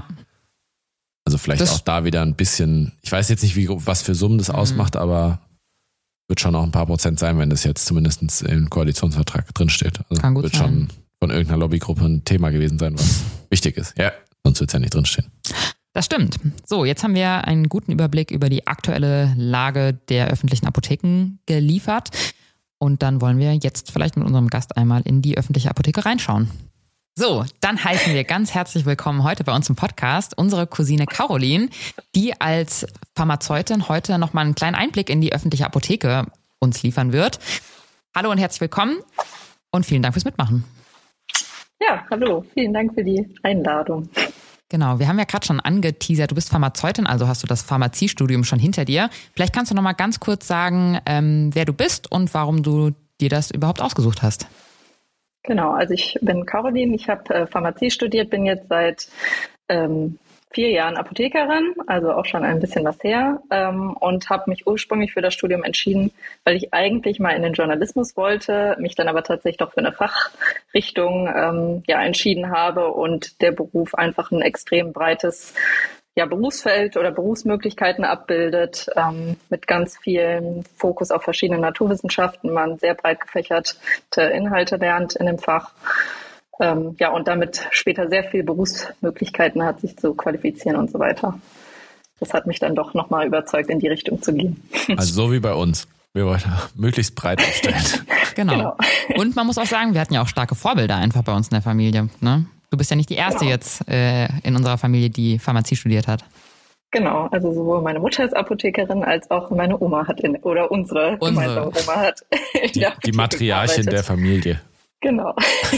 [SPEAKER 2] Also vielleicht das auch da wieder ein bisschen, ich weiß jetzt nicht, wie, was für Summen das mhm. ausmacht, aber wird schon auch ein paar Prozent sein, wenn das jetzt zumindest im Koalitionsvertrag drinsteht. Also
[SPEAKER 1] kann gut
[SPEAKER 2] wird
[SPEAKER 1] sein.
[SPEAKER 2] Schon von irgendeiner Lobbygruppe ein Thema gewesen sein, was wichtig ist. Ja, sonst wird es ja nicht drinstehen.
[SPEAKER 1] Das stimmt. So, jetzt haben wir einen guten Überblick über die aktuelle Lage der öffentlichen Apotheken geliefert. Und dann wollen wir jetzt vielleicht mit unserem Gast einmal in die öffentliche Apotheke reinschauen. So, dann heißen wir ganz herzlich willkommen heute bei uns im Podcast unsere Cousine Caroline, die als Pharmazeutin heute nochmal einen kleinen Einblick in die öffentliche Apotheke uns liefern wird. Hallo und herzlich willkommen und vielen Dank fürs Mitmachen.
[SPEAKER 3] Ja, hallo, vielen Dank für die Einladung.
[SPEAKER 1] Genau, wir haben ja gerade schon angeteasert, du bist Pharmazeutin, also hast du das Pharmaziestudium schon hinter dir. Vielleicht kannst du noch mal ganz kurz sagen, ähm, wer du bist und warum du dir das überhaupt ausgesucht hast.
[SPEAKER 3] Genau, also ich bin Caroline, ich habe äh, Pharmazie studiert, bin jetzt seit ähm, vier Jahren Apothekerin, also auch schon ein bisschen was her, ähm, und habe mich ursprünglich für das Studium entschieden, weil ich eigentlich mal in den Journalismus wollte, mich dann aber tatsächlich doch für eine Fachrichtung ähm, ja, entschieden habe und der Beruf einfach ein extrem breites ja, Berufsfeld oder Berufsmöglichkeiten abbildet, ähm, mit ganz vielen Fokus auf verschiedene Naturwissenschaften, man sehr breit gefächerte Inhalte lernt in dem Fach. Ähm, ja, und damit später sehr viele Berufsmöglichkeiten hat, sich zu qualifizieren und so weiter. Das hat mich dann doch nochmal überzeugt, in die Richtung zu gehen.
[SPEAKER 2] Also so wie bei uns. Wir wollen möglichst breit aufstellen.
[SPEAKER 1] Genau. genau. Und man muss auch sagen, wir hatten ja auch starke Vorbilder einfach bei uns in der Familie. Ne? Du bist ja nicht die Erste genau. jetzt äh, in unserer Familie, die Pharmazie studiert hat.
[SPEAKER 3] Genau, also sowohl meine Mutter ist Apothekerin, als auch meine Oma hat in, oder unsere,
[SPEAKER 1] unsere.
[SPEAKER 3] gemeinsame Oma hat in
[SPEAKER 2] die, die Matriarchin der Familie.
[SPEAKER 3] Genau.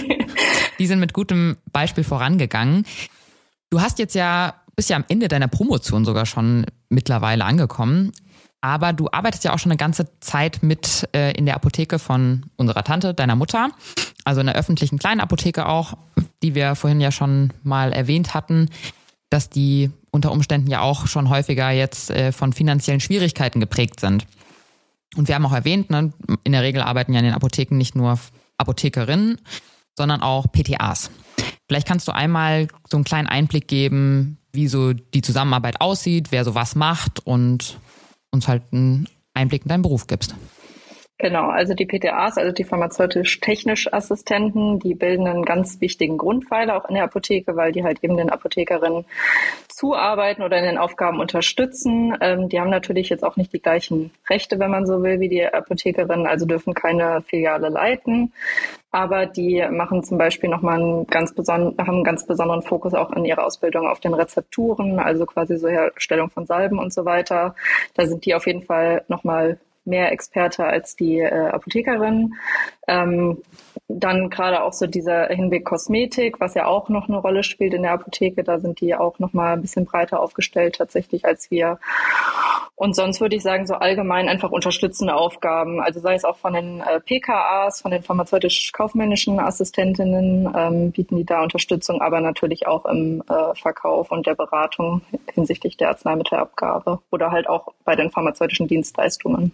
[SPEAKER 1] Die sind mit gutem Beispiel vorangegangen. Du hast jetzt ja, bist ja am Ende deiner Promotion sogar schon mittlerweile angekommen. Aber du arbeitest ja auch schon eine ganze Zeit mit äh, in der Apotheke von unserer Tante, deiner Mutter. Also in der öffentlichen kleinen Apotheke auch, die wir vorhin ja schon mal erwähnt hatten, dass die unter Umständen ja auch schon häufiger jetzt äh, von finanziellen Schwierigkeiten geprägt sind. Und wir haben auch erwähnt, ne, in der Regel arbeiten ja in den Apotheken nicht nur Apothekerinnen, sondern auch P T As. Vielleicht kannst du einmal so einen kleinen Einblick geben, wie so die Zusammenarbeit aussieht, wer so was macht und uns halt einen Einblick in deinen Beruf gibst.
[SPEAKER 3] Genau, also die P T As, also die pharmazeutisch-technisch Assistenten, die bilden einen ganz wichtigen Grundpfeiler auch in der Apotheke, weil die halt eben den Apothekerinnen zuarbeiten oder in den Aufgaben unterstützen. Ähm, die haben natürlich jetzt auch nicht die gleichen Rechte, wenn man so will, wie die Apothekerinnen, also dürfen keine Filiale leiten. Aber die machen zum Beispiel nochmal einen ganz besonderen, haben einen ganz besonderen Fokus auch in ihrer Ausbildung auf den Rezepturen, also quasi so Herstellung von Salben und so weiter. Da sind die auf jeden Fall nochmal mehr Experte als die äh, Apothekerin. Ähm, dann gerade auch so dieser Hinblick Kosmetik, was ja auch noch eine Rolle spielt in der Apotheke. Da sind die auch noch mal ein bisschen breiter aufgestellt tatsächlich als wir. Und sonst würde ich sagen, so allgemein einfach unterstützende Aufgaben. Also sei es auch von den äh, P K As, von den pharmazeutisch-kaufmännischen Assistentinnen, ähm, bieten die da Unterstützung, aber natürlich auch im äh, Verkauf und der Beratung hinsichtlich der Arzneimittelabgabe oder halt auch bei den pharmazeutischen Dienstleistungen.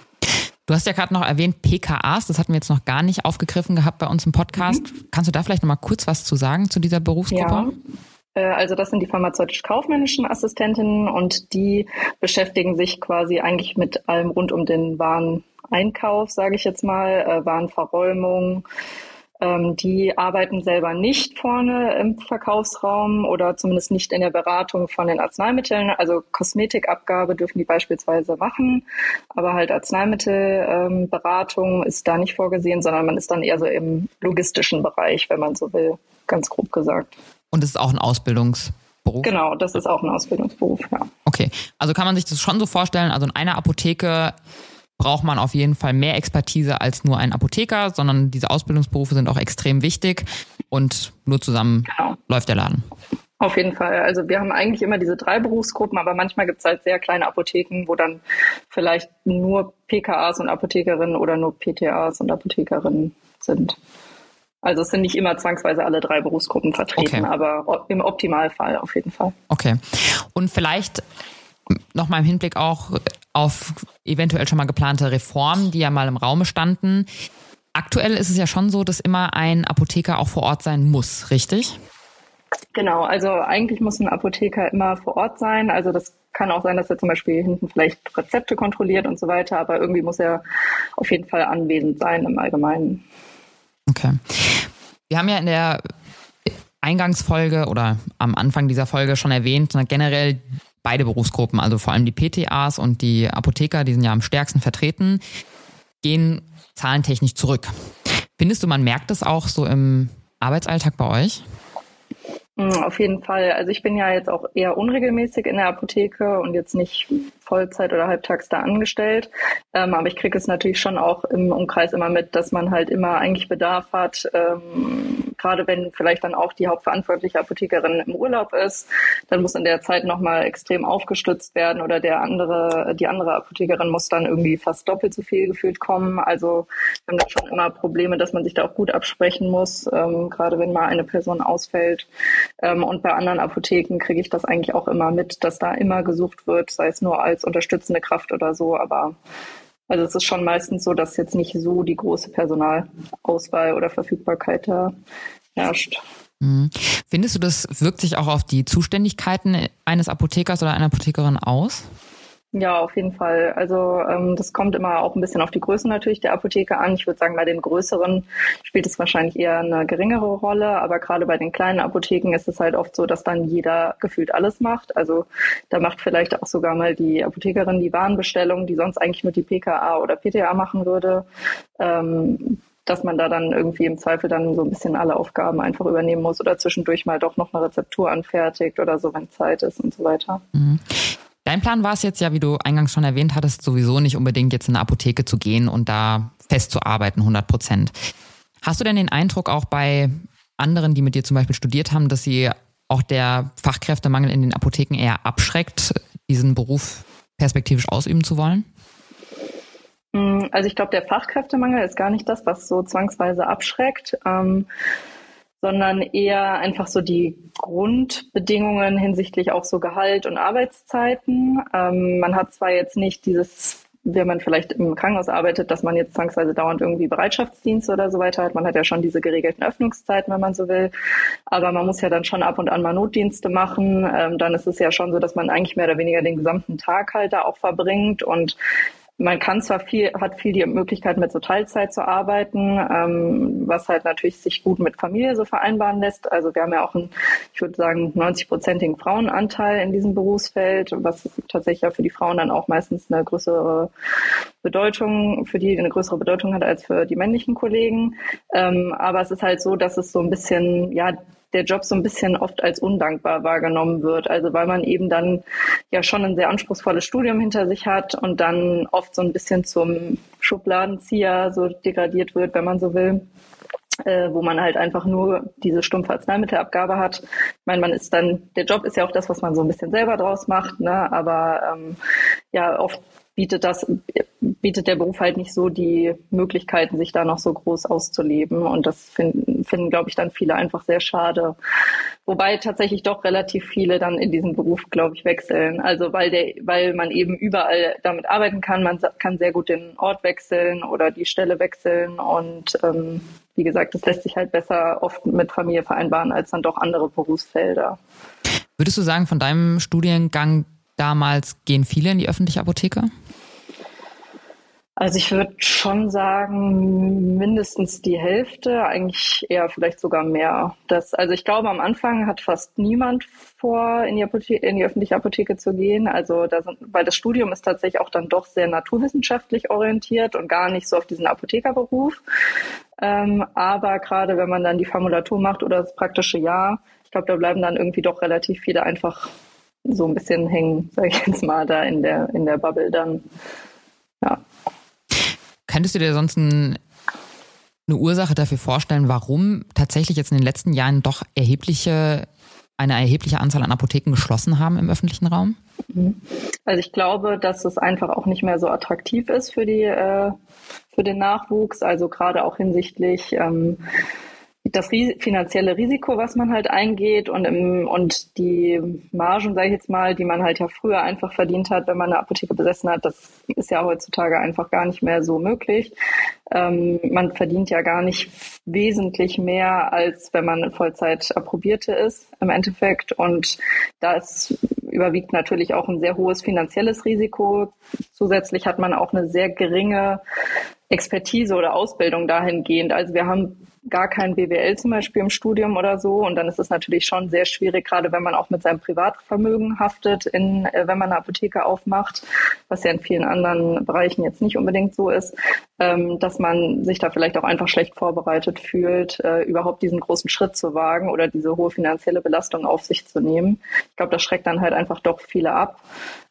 [SPEAKER 1] Du hast ja gerade noch erwähnt P K As, das hatten wir jetzt noch gar nicht aufgegriffen gehabt bei uns im Podcast. Mhm. Kannst du da vielleicht noch mal kurz was zu sagen zu dieser Berufsgruppe?
[SPEAKER 3] Ja. Also das sind die pharmazeutisch-kaufmännischen Assistentinnen und die beschäftigen sich quasi eigentlich mit allem rund um den Wareneinkauf, sage ich jetzt mal, äh, Warenverräumung. Ähm, die arbeiten selber nicht vorne im Verkaufsraum oder zumindest nicht in der Beratung von den Arzneimitteln. Also Kosmetikabgabe dürfen die beispielsweise machen, aber halt Arzneimittelberatung ähm, ist da nicht vorgesehen, sondern man ist dann eher so im logistischen Bereich, wenn man so will, ganz grob gesagt.
[SPEAKER 1] Und es ist auch ein Ausbildungsberuf?
[SPEAKER 3] Genau, das ist auch ein Ausbildungsberuf, ja.
[SPEAKER 1] Okay, also kann man sich das schon so vorstellen, also in einer Apotheke braucht man auf jeden Fall mehr Expertise als nur ein Apotheker, sondern diese Ausbildungsberufe sind auch extrem wichtig und nur zusammen genau. läuft der Laden.
[SPEAKER 3] Auf jeden Fall. Also wir haben eigentlich immer diese drei Berufsgruppen, aber manchmal gibt es halt sehr kleine Apotheken, wo dann vielleicht nur P K As und Apothekerinnen oder nur P T As und Apothekerinnen sind. Also es sind nicht immer zwangsweise alle drei Berufsgruppen vertreten, okay. aber im Optimalfall auf jeden Fall.
[SPEAKER 1] Okay. Und vielleicht nochmal im Hinblick auch auf eventuell schon mal geplante Reformen, die ja mal im Raume standen. Aktuell ist es ja schon so, dass immer ein Apotheker auch vor Ort sein muss, richtig?
[SPEAKER 3] Genau, also eigentlich muss ein Apotheker immer vor Ort sein. Also das kann auch sein, dass er zum Beispiel hinten vielleicht Rezepte kontrolliert und so weiter, aber irgendwie muss er auf jeden Fall anwesend sein im Allgemeinen.
[SPEAKER 1] Okay. Wir haben ja in der Eingangsfolge oder am Anfang dieser Folge schon erwähnt, generell beide Berufsgruppen, also vor allem die P T As und die Apotheker, die sind ja am stärksten vertreten, gehen zahlentechnisch zurück. Findest du, man merkt das auch so im Arbeitsalltag bei euch?
[SPEAKER 3] Auf jeden Fall. Also ich bin ja jetzt auch eher unregelmäßig in der Apotheke und jetzt nicht Vollzeit oder halbtags da angestellt. Ähm, aber ich kriege es natürlich schon auch im Umkreis immer mit, dass man halt immer eigentlich Bedarf hat, ähm, gerade wenn vielleicht dann auch die hauptverantwortliche Apothekerin im Urlaub ist, dann muss in der Zeit nochmal extrem aufgestützt werden oder der andere, die andere Apothekerin muss dann irgendwie fast doppelt so viel gefühlt kommen. Also wir haben da schon immer Probleme, dass man sich da auch gut absprechen muss, ähm, gerade wenn mal eine Person ausfällt. Ähm, und bei anderen Apotheken kriege ich das eigentlich auch immer mit, dass da immer gesucht wird, sei es nur als unterstützende Kraft oder so. Aber also es ist schon meistens so, dass jetzt nicht so die große Personalauswahl oder Verfügbarkeit da herrscht.
[SPEAKER 1] Mhm. Findest du, das wirkt sich auch auf die Zuständigkeiten eines Apothekers oder einer Apothekerin aus?
[SPEAKER 3] Ja, auf jeden Fall. Also ähm, das kommt immer auch ein bisschen auf die Größe natürlich der Apotheke an. Ich würde sagen, bei den größeren spielt es wahrscheinlich eher eine geringere Rolle, aber gerade bei den kleinen Apotheken ist es halt oft so, dass dann jeder gefühlt alles macht. Also da macht vielleicht auch sogar mal die Apothekerin die Warenbestellung, die sonst eigentlich nur die P K A oder P T A machen würde. Ähm, dass man da dann irgendwie im Zweifel dann so ein bisschen alle Aufgaben einfach übernehmen muss oder zwischendurch mal doch noch eine Rezeptur anfertigt oder so, wenn Zeit ist und so weiter.
[SPEAKER 1] Mhm. Dein Plan war es jetzt ja, wie du eingangs schon erwähnt hattest, sowieso nicht unbedingt jetzt in eine Apotheke zu gehen und da festzuarbeiten, hundert Prozent. Hast du denn den Eindruck auch bei anderen, die mit dir zum Beispiel studiert haben, dass sie auch der Fachkräftemangel in den Apotheken eher abschreckt, diesen Beruf perspektivisch ausüben zu wollen?
[SPEAKER 3] Also ich glaube, der Fachkräftemangel ist gar nicht das, was so zwangsweise abschreckt. Ähm, sondern eher einfach so die Grundbedingungen hinsichtlich auch so Gehalt und Arbeitszeiten. Ähm, man hat zwar jetzt nicht dieses, wenn man vielleicht im Krankenhaus arbeitet, dass man jetzt zwangsweise dauernd irgendwie Bereitschaftsdienste oder so weiter hat. Man hat ja schon diese geregelten Öffnungszeiten, wenn man so will. Aber man muss ja dann schon ab und an mal Notdienste machen. Ähm, dann ist es ja schon so, dass man eigentlich mehr oder weniger den gesamten Tag halt da auch verbringt und man kann zwar viel, hat viel die Möglichkeit, mit so Teilzeit zu arbeiten, ähm, was halt natürlich sich gut mit Familie so vereinbaren lässt. Also wir haben ja auch einen, ich würde sagen, neunzig-prozentigen Frauenanteil in diesem Berufsfeld, was tatsächlich ja für die Frauen dann auch meistens eine größere Bedeutung, für die eine größere Bedeutung hat als für die männlichen Kollegen. Ähm, aber es ist halt so, dass es so ein bisschen, ja, der Job so ein bisschen oft als undankbar wahrgenommen wird. Also weil man eben dann ja schon ein sehr anspruchsvolles Studium hinter sich hat und dann oft so ein bisschen zum Schubladenzieher so degradiert wird, wenn man so will. Äh, wo man halt einfach nur diese stumpfe Arzneimittelabgabe hat. Ich meine, man ist dann, der Job ist ja auch das, was man so ein bisschen selber draus macht, ne? Aber ähm, ja, oft bietet das, bietet der Beruf halt nicht so die Möglichkeiten, sich da noch so groß auszuleben. Und das finden, finden, glaube ich, dann viele einfach sehr schade. Wobei tatsächlich doch relativ viele dann in diesen Beruf, glaube ich, wechseln. Also weil der, weil man eben überall damit arbeiten kann. Man kann sehr gut den Ort wechseln oder die Stelle wechseln. Und ähm, wie gesagt, das lässt sich halt besser oft mit Familie vereinbaren als dann doch andere Berufsfelder.
[SPEAKER 1] Würdest du sagen, von deinem Studiengang damals gehen viele in die öffentliche Apotheke?
[SPEAKER 3] Also ich würde schon sagen, mindestens die Hälfte, eigentlich eher vielleicht sogar mehr. Das, also ich glaube, am Anfang hat fast niemand vor, in die, Apotheke, in die öffentliche Apotheke zu gehen. Also da sind, weil das Studium ist tatsächlich auch dann doch sehr naturwissenschaftlich orientiert und gar nicht so auf diesen Apothekerberuf. Ähm, aber gerade wenn man dann die Formulatur macht oder das praktische Jahr, ich glaube, da bleiben dann irgendwie doch relativ viele einfach so ein bisschen hängen, sage ich jetzt mal, da in der, in der Bubble dann. Ja.
[SPEAKER 1] Könntest du dir sonst ein, eine Ursache dafür vorstellen, warum tatsächlich jetzt in den letzten Jahren doch erhebliche, eine erhebliche Anzahl an Apotheken geschlossen haben im öffentlichen Raum?
[SPEAKER 3] Also ich glaube, dass es einfach auch nicht mehr so attraktiv ist für die, äh, für den Nachwuchs, also gerade auch hinsichtlich ähm, das ries- finanzielle Risiko, was man halt eingeht und im, und die Margen, sage ich jetzt mal, die man halt ja früher einfach verdient hat, wenn man eine Apotheke besessen hat, das ist ja heutzutage einfach gar nicht mehr so möglich. Ähm, man verdient ja gar nicht wesentlich mehr, als wenn man Vollzeit Approbierte ist im Endeffekt. Und da ist, überwiegt natürlich auch ein sehr hohes finanzielles Risiko. Zusätzlich hat man auch eine sehr geringe Expertise oder Ausbildung dahingehend. Also wir haben gar kein B W L zum Beispiel im Studium oder so. Und dann ist es natürlich schon sehr schwierig, gerade wenn man auch mit seinem Privatvermögen haftet, in, äh, wenn man eine Apotheke aufmacht, was ja in vielen anderen Bereichen jetzt nicht unbedingt so ist, ähm, dass man sich da vielleicht auch einfach schlecht vorbereitet fühlt, äh, überhaupt diesen großen Schritt zu wagen oder diese hohe finanzielle Belastung auf sich zu nehmen. Ich glaube, das schreckt dann halt einfach doch viele ab.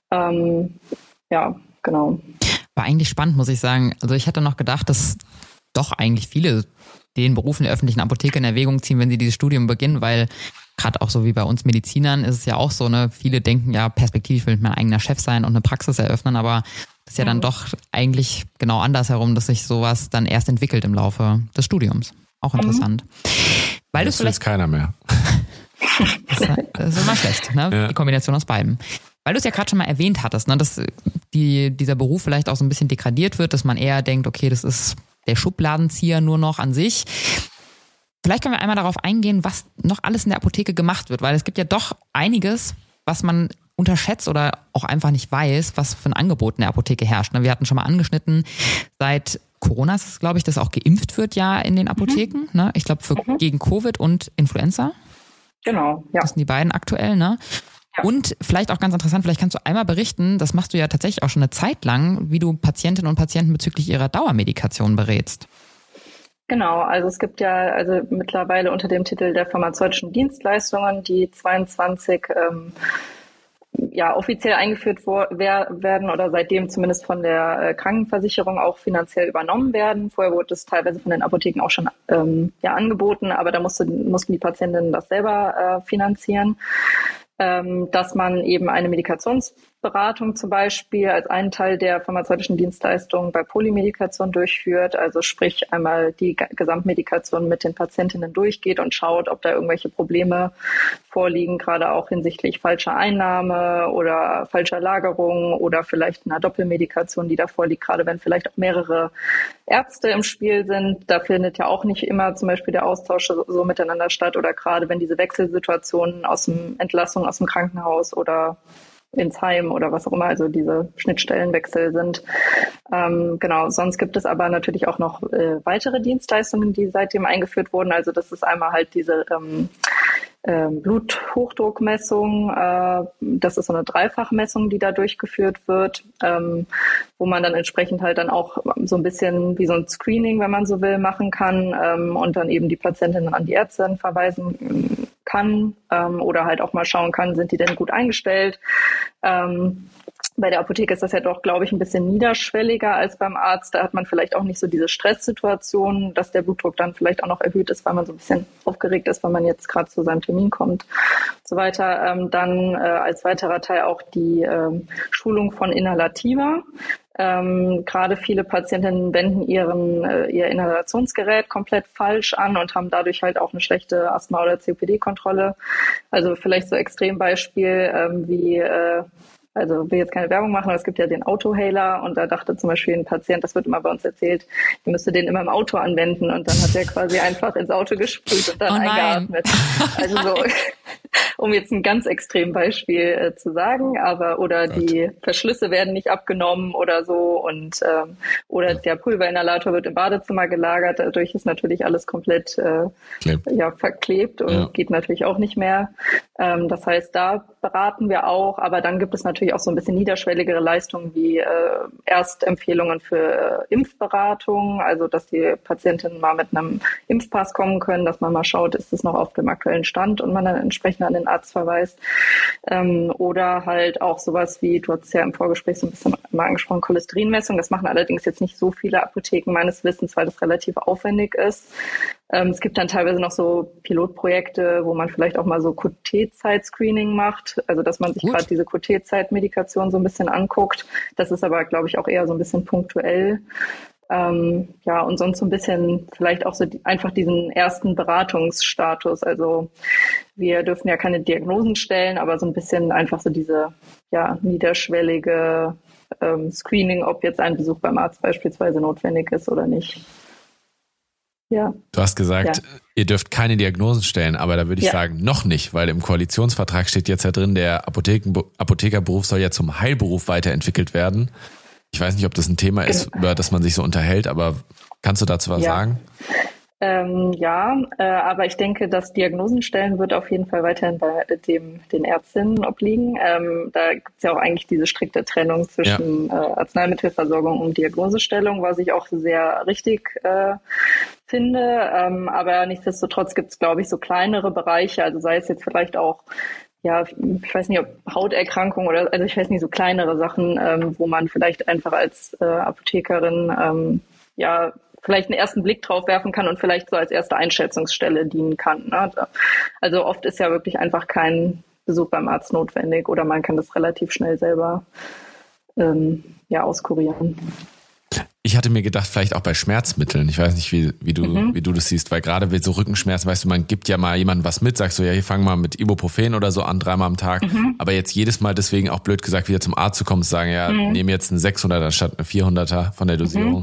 [SPEAKER 3] Ähm, ja, genau.
[SPEAKER 1] War eigentlich spannend, muss ich sagen. Also ich hätte noch gedacht, dass doch eigentlich viele den Beruf in der öffentlichen Apotheke in Erwägung ziehen, wenn sie dieses Studium beginnen, weil gerade auch so wie bei uns Medizinern ist es ja auch so, ne, viele denken ja, perspektivisch will ich mein eigener Chef sein und eine Praxis eröffnen, aber das ist ja dann doch eigentlich genau andersherum, dass sich sowas dann erst entwickelt im Laufe des Studiums. Auch interessant. Mhm. Weil
[SPEAKER 2] das vielleicht keiner mehr.
[SPEAKER 1] Das ist, das ist immer schlecht, ne? Ja. Die Kombination aus beiden. Weil du es ja gerade schon mal erwähnt hattest, ne, dass die, dieser Beruf vielleicht auch so ein bisschen degradiert wird, dass man eher denkt, okay, das ist der Schubladenzieher nur noch an sich. vielleicht können wir einmal darauf eingehen, was noch alles in der Apotheke gemacht wird, weil es gibt ja doch einiges, was man unterschätzt oder auch einfach nicht weiß, was für ein Angebot in der Apotheke herrscht. Wir hatten schon mal angeschnitten, seit Corona ist es, glaube ich, dass auch geimpft wird ja in den Apotheken. Mhm. Ne? Ich glaube, für mhm. gegen Covid und Influenza.
[SPEAKER 3] Genau, ja.
[SPEAKER 1] Das sind die beiden aktuell, ne? Ja. Und vielleicht auch ganz interessant, vielleicht kannst du einmal berichten, das machst du ja tatsächlich auch schon eine Zeit lang, wie du Patientinnen und Patienten bezüglich ihrer Dauermedikation berätst.
[SPEAKER 3] Genau, also es gibt ja also mittlerweile unter dem Titel der pharmazeutischen Dienstleistungen, die zweiundzwanzig ähm, ja offiziell eingeführt wo- wer- werden oder seitdem zumindest von der äh, Krankenversicherung auch finanziell übernommen werden. Vorher wurde es teilweise von den Apotheken auch schon ähm, ja angeboten, aber da musste, mussten die Patientinnen das selber äh, finanzieren. Ähm, dass man eben eine Medikationsberatung zum Beispiel als einen Teil der pharmazeutischen Dienstleistungen bei Polymedikation durchführt, also sprich einmal die Gesamtmedikation mit den Patientinnen durchgeht und schaut, ob da irgendwelche Probleme vorliegen, gerade auch hinsichtlich falscher Einnahme oder falscher Lagerung oder vielleicht einer Doppelmedikation, die da vorliegt, gerade wenn vielleicht auch mehrere Ärzte im Spiel sind. Da findet ja auch nicht immer zum Beispiel der Austausch so, so miteinander statt oder gerade wenn diese Wechselsituationen aus dem Entlassung aus dem Krankenhaus oder ins Heim oder was auch immer, also diese Schnittstellenwechsel sind. Ähm, genau, sonst gibt es aber natürlich auch noch äh, weitere Dienstleistungen, die seitdem eingeführt wurden. Also das ist einmal halt diese ähm, äh, Bluthochdruckmessung. Äh, das ist so eine Dreifachmessung, die da durchgeführt wird, ähm, wo man dann entsprechend halt dann auch so ein bisschen wie so ein Screening, wenn man so will, machen kann ähm, und dann eben die Patientinnen an die Ärztin verweisen kann ähm, oder halt auch mal schauen kann, sind die denn gut eingestellt. Ähm, bei der Apotheke ist das ja doch, glaube ich, ein bisschen niederschwelliger als beim Arzt. Da hat man vielleicht auch nicht so diese Stresssituation, dass der Blutdruck dann vielleicht auch noch erhöht ist, weil man so ein bisschen aufgeregt ist, wenn man jetzt gerade zu seinem Termin kommt und so weiter. Ähm, dann äh, als weiterer Teil auch die ähm, Schulung von Inhalativa. Ähm, gerade viele Patientinnen wenden ihren, äh, ihr Inhalationsgerät komplett falsch an und haben dadurch halt auch eine schlechte Asthma- oder C O P D-Kontrolle. Also vielleicht so Extrembeispiel ähm, wie, äh, also will jetzt keine Werbung machen, aber es gibt ja den Autohailer und da dachte zum Beispiel ein Patient, das wird immer bei uns erzählt, die müsste den immer im Auto anwenden und dann hat der quasi einfach ins Auto gesprüht und dann
[SPEAKER 1] oh
[SPEAKER 3] eingeatmet. Also so, um jetzt ein ganz extrem Beispiel äh, zu sagen, aber oder Gott. Die Verschlüsse werden nicht abgenommen oder so und ähm, oder der Pulverinhalator wird im Badezimmer gelagert, dadurch ist natürlich alles komplett äh, ja, verklebt und ja. geht natürlich auch nicht mehr. Ähm, das heißt, da beraten wir auch, aber dann gibt es natürlich auch so ein bisschen niederschwelligere Leistungen wie äh, Erstempfehlungen für äh, Impfberatung, also dass die Patientinnen mal mit einem Impfpass kommen können, dass man mal schaut, ist es noch auf dem aktuellen Stand und man dann entsprechend an den Arzt verweist. Ähm, oder halt auch sowas wie, du hast ja im Vorgespräch so ein bisschen mal angesprochen, Cholesterinmessung. Das machen allerdings jetzt nicht so viele Apotheken meines Wissens, weil das relativ aufwendig ist. Ähm, es gibt dann teilweise noch so Pilotprojekte, wo man vielleicht auch mal so Q T-Zeit-Screening macht, also dass man sich gerade diese Q T-Zeit-Medikation so ein bisschen anguckt. Das ist aber, glaube ich, auch eher so ein bisschen punktuell. Ähm, ja, und sonst so ein bisschen vielleicht auch so die, einfach diesen ersten Beratungsstatus. Also wir dürfen ja keine Diagnosen stellen, aber so ein bisschen einfach so diese ja niederschwellige ähm, Screening, ob jetzt ein Besuch beim Arzt beispielsweise notwendig ist oder nicht. Ja.
[SPEAKER 2] Du hast gesagt, ja. ihr dürft keine Diagnosen stellen, aber da würde ich ja. sagen, noch nicht, weil im Koalitionsvertrag steht jetzt ja drin, der Apotheken, Apothekerberuf soll ja zum Heilberuf weiterentwickelt werden. Ich weiß nicht, ob das ein Thema ist, über das man sich so unterhält, aber kannst du dazu was ja. sagen?
[SPEAKER 3] Ähm, ja, äh, aber ich denke, das Diagnosenstellen wird auf jeden Fall weiterhin bei dem, den Ärztinnen obliegen. Ähm, da gibt es ja auch eigentlich diese strikte Trennung zwischen ja. äh, Arzneimittelversorgung und Diagnosestellung, was ich auch sehr richtig äh, finde. Ähm, aber nichtsdestotrotz gibt es, glaube ich, so kleinere Bereiche, also sei es jetzt vielleicht auch ja, ich weiß nicht, ob Hauterkrankung oder, also ich weiß nicht, so kleinere Sachen, ähm, wo man vielleicht einfach als äh, Apothekerin, ähm, ja, vielleicht einen ersten Blick drauf werfen kann und vielleicht so als erste Einschätzungsstelle dienen kann. Ne? Also oft ist ja wirklich einfach kein Besuch beim Arzt notwendig oder man kann das relativ schnell selber ähm, ja, auskurieren.
[SPEAKER 2] Ich hatte mir gedacht, vielleicht auch bei Schmerzmitteln. Ich weiß nicht, wie, wie du, mhm. wie du das siehst, weil gerade bei so Rückenschmerzen, weißt du, man gibt ja mal jemandem was mit, sagst du, ja, hier fangen wir mit Ibuprofen oder so an, dreimal am Tag. Mhm. Aber jetzt jedes Mal deswegen auch blöd gesagt, wieder zum Arzt zu kommen, zu sagen, ja, mhm. nehmen jetzt einen sechshunderter statt einen vierhunderter von der Dosierung. Mhm.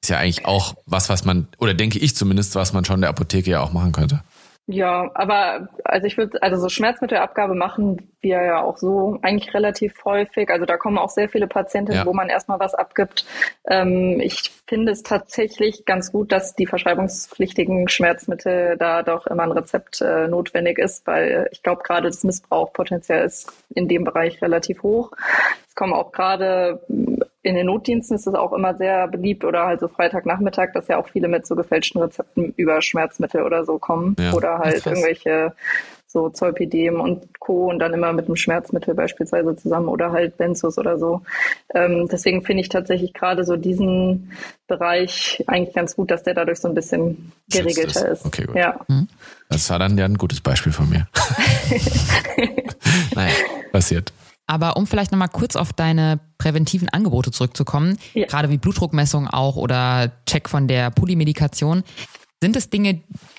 [SPEAKER 2] Ist ja eigentlich auch was, was man, oder denke ich zumindest, was man schon der Apotheke ja auch machen könnte.
[SPEAKER 3] Ja, aber also ich würde, also so Schmerzmittelabgabe machen wir ja auch so eigentlich relativ häufig. Also da kommen auch sehr viele Patientinnen, ja. wo man erstmal was abgibt. Ähm, ich finde es tatsächlich ganz gut, dass die verschreibungspflichtigen Schmerzmittel da doch immer ein Rezept äh, notwendig ist, weil ich glaube, gerade das Missbrauchpotenzial ist in dem Bereich relativ hoch. Es kommen auch gerade in den Notdiensten ist es auch immer sehr beliebt oder halt so Freitagnachmittag, dass ja auch viele mit so gefälschten Rezepten über Schmerzmittel oder so kommen ja. oder halt irgendwelche so Zolpidem und Co. und dann immer mit einem Schmerzmittel beispielsweise zusammen oder halt Benzos oder so. Ähm, deswegen finde ich tatsächlich gerade so diesen Bereich eigentlich ganz gut, dass der dadurch so ein bisschen geregelter ist.
[SPEAKER 2] Okay, gut.
[SPEAKER 3] Ja.
[SPEAKER 2] Das war dann ja ein gutes Beispiel von mir. Naja, passiert.
[SPEAKER 1] Aber um vielleicht nochmal kurz auf deine präventiven Angebote zurückzukommen, ja. gerade wie Blutdruckmessung auch oder Check von der Polymedikation, sind es Dinge,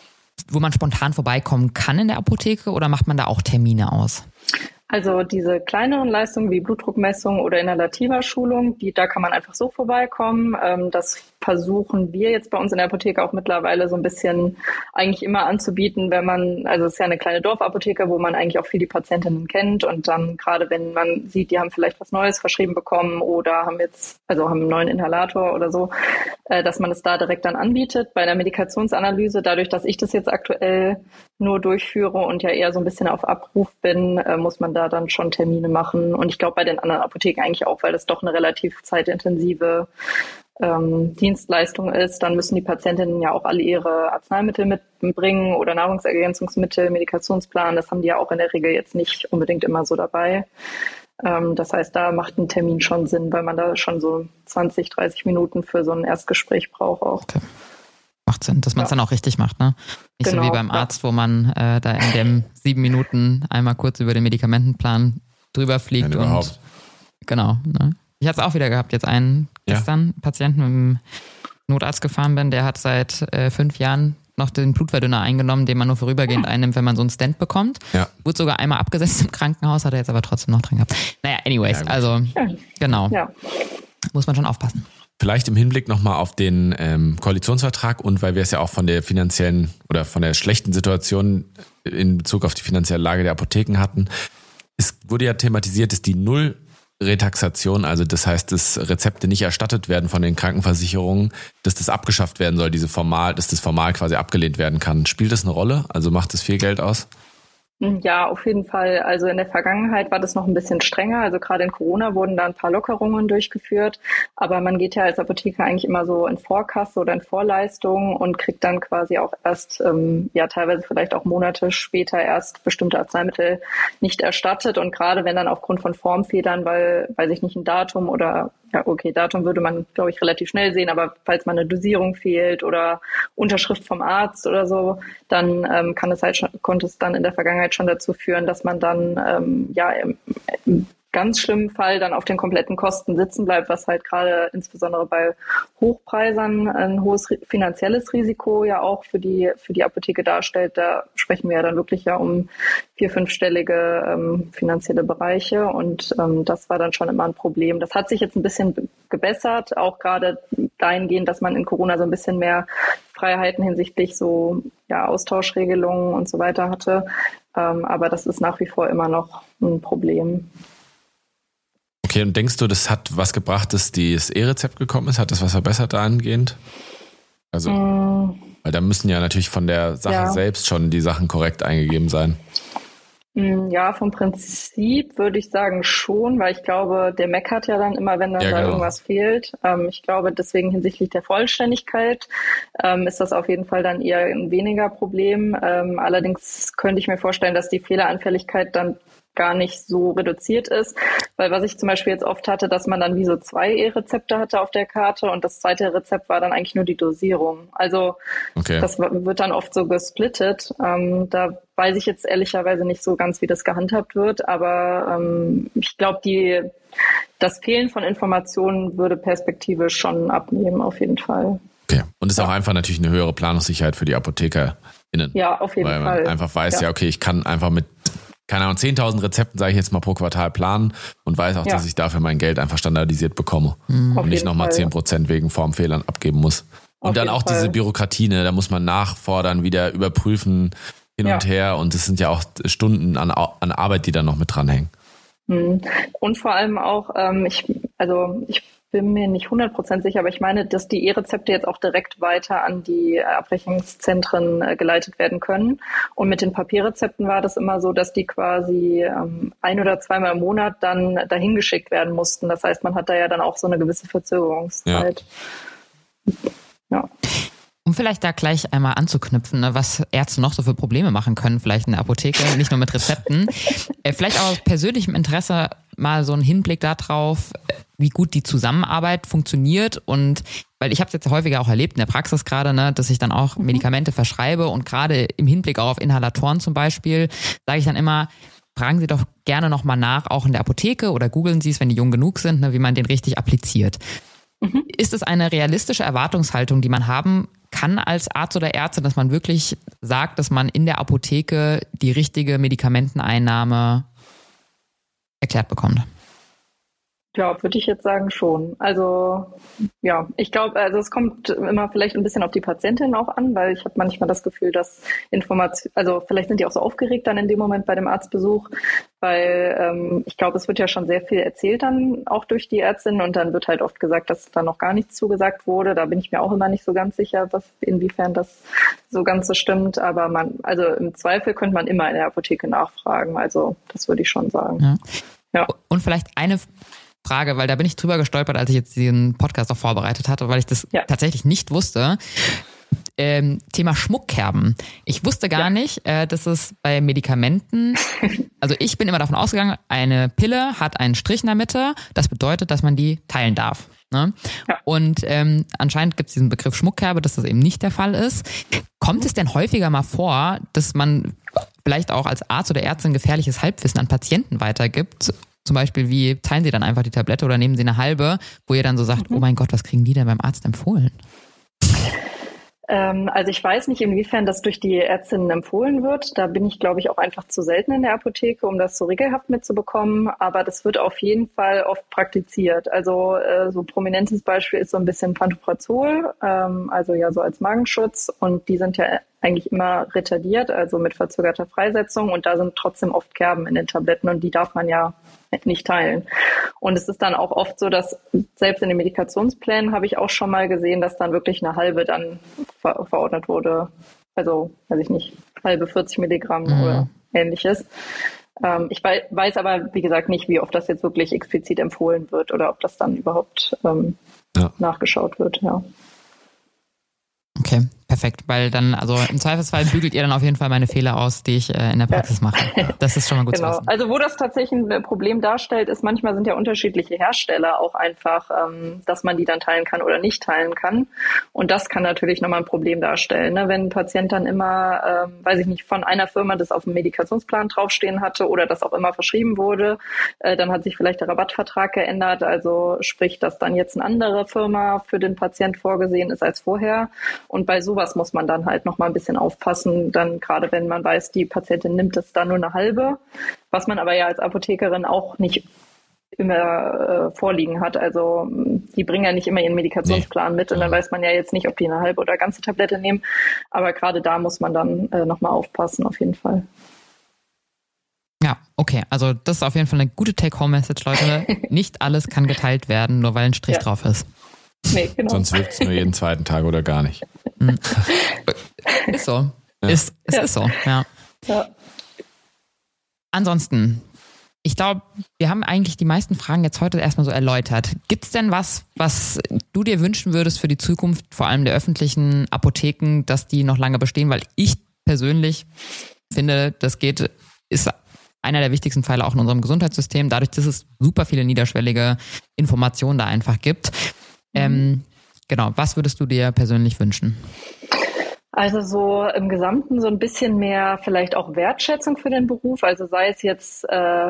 [SPEAKER 1] wo man spontan vorbeikommen kann in der Apotheke oder macht man da auch Termine aus?
[SPEAKER 3] Also diese kleineren Leistungen wie Blutdruckmessung oder inhalativer Schulung, die, da kann man einfach so vorbeikommen. Ähm, das versuchen wir jetzt bei uns in der Apotheke auch mittlerweile so ein bisschen eigentlich immer anzubieten, wenn man, also es ist ja eine kleine Dorfapotheke, wo man eigentlich auch viele Patientinnen kennt und dann gerade wenn man sieht, die haben vielleicht was Neues verschrieben bekommen oder haben jetzt, also haben einen neuen Inhalator oder so, äh, dass man es da direkt dann anbietet. Bei der Medikationsanalyse, dadurch, dass ich das jetzt aktuell nur durchführe und ja eher so ein bisschen auf Abruf bin, äh, muss man da dann schon Termine machen und ich glaube bei den anderen Apotheken eigentlich auch, weil das doch eine relativ zeitintensive ähm, Dienstleistung ist, dann müssen die Patientinnen ja auch alle ihre Arzneimittel mitbringen oder Nahrungsergänzungsmittel, Medikationsplan, das haben die ja auch in der Regel jetzt nicht unbedingt immer so dabei. Ähm, das heißt, da macht ein Termin schon Sinn, weil man da schon so zwanzig, dreißig Minuten für so ein Erstgespräch braucht auch.
[SPEAKER 1] Okay. Macht Sinn, dass man es ja. dann auch richtig macht, ne? Nicht genau, so wie beim Arzt, ja. wo man äh, da in den sieben Minuten einmal kurz über den Medikamentenplan drüber fliegt. Ja, und überhaupt. Genau. Ne? Ich hatte es auch wieder gehabt, jetzt einen ja. gestern Patienten mit dem Notarzt gefahren bin, der hat seit äh, fünf Jahren noch den Blutverdünner eingenommen, den man nur vorübergehend einnimmt, wenn man so einen Stent bekommt. Ja. Wurde sogar einmal abgesetzt im Krankenhaus, hat er jetzt aber trotzdem noch drin gehabt. Naja, anyways, ja, also genau. Ja. Muss man schon aufpassen.
[SPEAKER 2] Vielleicht im Hinblick nochmal auf den ähm, Koalitionsvertrag und weil wir es ja auch von der finanziellen oder von der schlechten Situation in Bezug auf die finanzielle Lage der Apotheken hatten. Es wurde ja thematisiert, dass die Null-Retaxation, also das heißt, dass Rezepte nicht erstattet werden von den Krankenversicherungen, dass das abgeschafft werden soll, diese formal, dass das formal quasi abgelehnt werden kann. Spielt das eine Rolle? Also macht das viel Geld aus?
[SPEAKER 3] Ja, auf jeden Fall. Also in der Vergangenheit war das noch ein bisschen strenger. Also gerade in Corona wurden da ein paar Lockerungen durchgeführt. Aber man geht ja als Apotheker eigentlich immer so in Vorkasse oder in Vorleistung und kriegt dann quasi auch erst, ähm, ja teilweise vielleicht auch Monate später erst bestimmte Arzneimittel nicht erstattet. Und gerade wenn dann aufgrund von Formfehlern, weil, weiß ich nicht, ein Datum oder ja, okay, Datum würde man, glaube ich, relativ schnell sehen, aber falls mal eine Dosierung fehlt oder Unterschrift vom Arzt oder so, dann ähm, kann es halt schon, konnte es dann in der Vergangenheit schon dazu führen, dass man dann ähm, ja im, im ganz schlimmen Fall dann auf den kompletten Kosten sitzen bleibt, was halt gerade insbesondere bei Hochpreisern ein hohes finanzielles Risiko ja auch für die für die Apotheke darstellt. Da sprechen wir ja dann wirklich ja um vier-, fünfstellige ähm, finanzielle Bereiche und ähm, das war dann schon immer ein Problem. Das hat sich jetzt ein bisschen gebessert, auch gerade dahingehend, dass man in Corona so ein bisschen mehr Freiheiten hinsichtlich so ja Austauschregelungen und so weiter hatte. Ähm, aber das ist nach wie vor immer noch ein Problem.
[SPEAKER 2] Okay, und denkst du, das hat was gebracht, dass das E-Rezept gekommen ist? Hat das was verbessert dahingehend? Also, mm. weil da müssen ja natürlich von der Sache ja. selbst schon die Sachen korrekt eingegeben sein.
[SPEAKER 3] Ja, vom Prinzip würde ich sagen schon, weil ich glaube, der meckert ja dann immer, wenn dann ja, da genau. irgendwas fehlt. Ich glaube, deswegen hinsichtlich der Vollständigkeit ist das auf jeden Fall dann eher ein weniger Problem. Allerdings könnte ich mir vorstellen, dass die Fehleranfälligkeit dann gar nicht so reduziert ist, weil was ich zum Beispiel jetzt oft hatte, dass man dann wie so zwei E-Rezepte hatte auf der Karte und das zweite Rezept war dann eigentlich nur die Dosierung. Also okay. das wird dann oft so gesplittet. Ähm, da weiß ich jetzt ehrlicherweise nicht so ganz, wie das gehandhabt wird, aber ähm, ich glaube, die das Fehlen von Informationen würde perspektivisch schon abnehmen, auf jeden Fall.
[SPEAKER 2] Okay, und ist ja. auch einfach natürlich eine höhere Planungssicherheit für die ApothekerInnen.
[SPEAKER 3] Ja, auf jeden
[SPEAKER 2] weil
[SPEAKER 3] Fall.
[SPEAKER 2] Weil man einfach weiß, ja. ja, okay, ich kann einfach mit keine Ahnung, zehntausend Rezepten, sage ich jetzt mal, pro Quartal planen und weiß auch, ja. dass ich dafür mein Geld einfach standardisiert bekomme mhm. und nicht nochmal zehn Prozent wegen Formfehlern abgeben muss. Und Auf dann auch Fall. diese Bürokratie, ne, da muss man nachfordern, wieder überprüfen, hin ja. und her und es sind ja auch Stunden an, an Arbeit, die da noch mit dranhängen.
[SPEAKER 3] Und vor allem auch, ähm, ich, also ich bin mir nicht hundert Prozent sicher, aber ich meine, dass die E-Rezepte jetzt auch direkt weiter an die Abrechnungszentren äh, geleitet werden können. Und mit den Papierrezepten war das immer so, dass die quasi ähm, ein- oder zweimal im Monat dann dahin geschickt werden mussten. Das heißt, man hat da ja dann auch so eine gewisse Verzögerungszeit. Ja. ja.
[SPEAKER 1] Um vielleicht da gleich einmal anzuknüpfen, ne, was Ärzte noch so für Probleme machen können, vielleicht in der Apotheke, nicht nur mit Rezepten. äh, vielleicht auch aus persönlichem Interesse mal so einen Hinblick darauf, wie gut die Zusammenarbeit funktioniert. Und weil ich habe es jetzt häufiger auch erlebt in der Praxis gerade, ne, dass ich dann auch Medikamente verschreibe und gerade im Hinblick auch auf Inhalatoren zum Beispiel, sage ich dann immer, fragen Sie doch gerne nochmal nach, auch in der Apotheke oder googeln Sie es, wenn die jung genug sind, ne, wie man den richtig appliziert. Mhm. Ist es eine realistische Erwartungshaltung, die man haben kann als Arzt oder Ärztin, dass man wirklich sagt, dass man in der Apotheke die richtige Medikamenteneinnahme erklärt bekommt?
[SPEAKER 3] Ja, würde ich jetzt sagen schon. Also ja, ich glaube, also es kommt immer vielleicht ein bisschen auf die Patientin auch an, weil ich habe manchmal das Gefühl, dass Information, also vielleicht sind die auch so aufgeregt dann in dem Moment bei dem Arztbesuch, weil ähm, ich glaube, es wird ja schon sehr viel erzählt dann auch durch die Ärztin und dann wird halt oft gesagt, dass da noch gar nichts zugesagt wurde. Da bin ich mir auch immer nicht so ganz sicher, was inwiefern das so ganz so stimmt. Aber man, also im Zweifel könnte man immer in der Apotheke nachfragen. Also das würde ich schon sagen.
[SPEAKER 1] Ja. Ja. Und vielleicht eine Frage, weil da bin ich drüber gestolpert, als ich jetzt diesen Podcast auch vorbereitet hatte, weil ich das ja. tatsächlich nicht wusste. Ähm, Thema Schmuckkerben. Ich wusste gar ja. nicht, äh, dass es bei Medikamenten, also ich bin immer davon ausgegangen, eine Pille hat einen Strich in der Mitte, das bedeutet, dass man die teilen darf. Ne? Ja. Und ähm, anscheinend gibt es diesen Begriff Schmuckkerbe, dass das eben nicht der Fall ist. Kommt es denn häufiger mal vor, dass man vielleicht auch als Arzt oder Ärztin gefährliches Halbwissen an Patienten weitergibt? Zum Beispiel, wie teilen Sie dann einfach die Tablette oder nehmen Sie eine halbe, wo ihr dann so sagt, mhm. oh mein Gott, was kriegen die denn beim Arzt empfohlen?
[SPEAKER 3] Ähm, also ich weiß nicht, inwiefern das durch die Ärztinnen empfohlen wird. Da bin ich, glaube ich, auch einfach zu selten in der Apotheke, um das so regelhaft mitzubekommen. Aber das wird auf jeden Fall oft praktiziert. Also äh, so prominentes Beispiel ist so ein bisschen Pantoprazol, ähm, also ja so als Magenschutz. Und die sind ja eigentlich immer retardiert, also mit verzögerter Freisetzung. Und da sind trotzdem oft Kerben in den Tabletten und die darf man ja nicht teilen. Und es ist dann auch oft so, dass selbst in den Medikationsplänen habe ich auch schon mal gesehen, dass dann wirklich eine halbe dann ver- verordnet wurde. Also, weiß ich nicht, halbe vierzig Milligramm mhm. oder ähnliches. Ähm, ich weiß, weiß aber, wie gesagt, nicht, wie oft das jetzt wirklich explizit empfohlen wird oder ob das dann überhaupt ähm, ja. nachgeschaut wird, ja.
[SPEAKER 1] Okay, perfekt, weil dann, also im Zweifelsfall bügelt ihr dann auf jeden Fall meine Fehler aus, die ich äh, in der Praxis mache. Das ist schon mal gut genau. zu wissen.
[SPEAKER 3] Also wo das tatsächlich ein Problem darstellt, ist, manchmal sind ja unterschiedliche Hersteller auch einfach, ähm, dass man die dann teilen kann oder nicht teilen kann. Und das kann natürlich nochmal ein Problem darstellen, ne? Wenn ein Patient dann immer, ähm, weiß ich nicht, von einer Firma das auf dem Medikationsplan draufstehen hatte oder das auch immer verschrieben wurde, äh, dann hat sich vielleicht der Rabattvertrag geändert, also sprich, dass dann jetzt eine andere Firma für den Patient vorgesehen ist als vorher. Und bei sowas muss man dann halt noch mal ein bisschen aufpassen, dann gerade wenn man weiß, die Patientin nimmt es dann nur eine halbe, was man aber ja als Apothekerin auch nicht immer äh, vorliegen hat. Also die bringen ja nicht immer ihren Medikationsplan nee. mit und dann weiß man ja jetzt nicht, ob die eine halbe oder ganze Tablette nehmen. Aber gerade da muss man dann äh, noch mal aufpassen, auf jeden Fall.
[SPEAKER 1] Ja, okay. Also das ist auf jeden Fall eine gute Take-Home-Message, Leute. Nicht alles kann geteilt werden, nur weil ein Strich ja. drauf ist.
[SPEAKER 3] Nee, genau.
[SPEAKER 2] Sonst wirkt es nur jeden zweiten Tag oder gar nicht.
[SPEAKER 1] Ist so. Ja. Ist, es ja. ist so, ja. ja. Ansonsten, ich glaube, wir haben eigentlich die meisten Fragen jetzt heute erstmal so erläutert. Gibt es denn was, was du dir wünschen würdest für die Zukunft, vor allem der öffentlichen Apotheken, dass die noch lange bestehen? Weil ich persönlich finde, das geht, ist einer der wichtigsten Pfeiler auch in unserem Gesundheitssystem, dadurch, dass es super viele niederschwellige Informationen da einfach gibt. Ähm, genau, was würdest du dir persönlich wünschen?
[SPEAKER 3] Also so im Gesamten so ein bisschen mehr vielleicht auch Wertschätzung für den Beruf. Also sei es jetzt äh,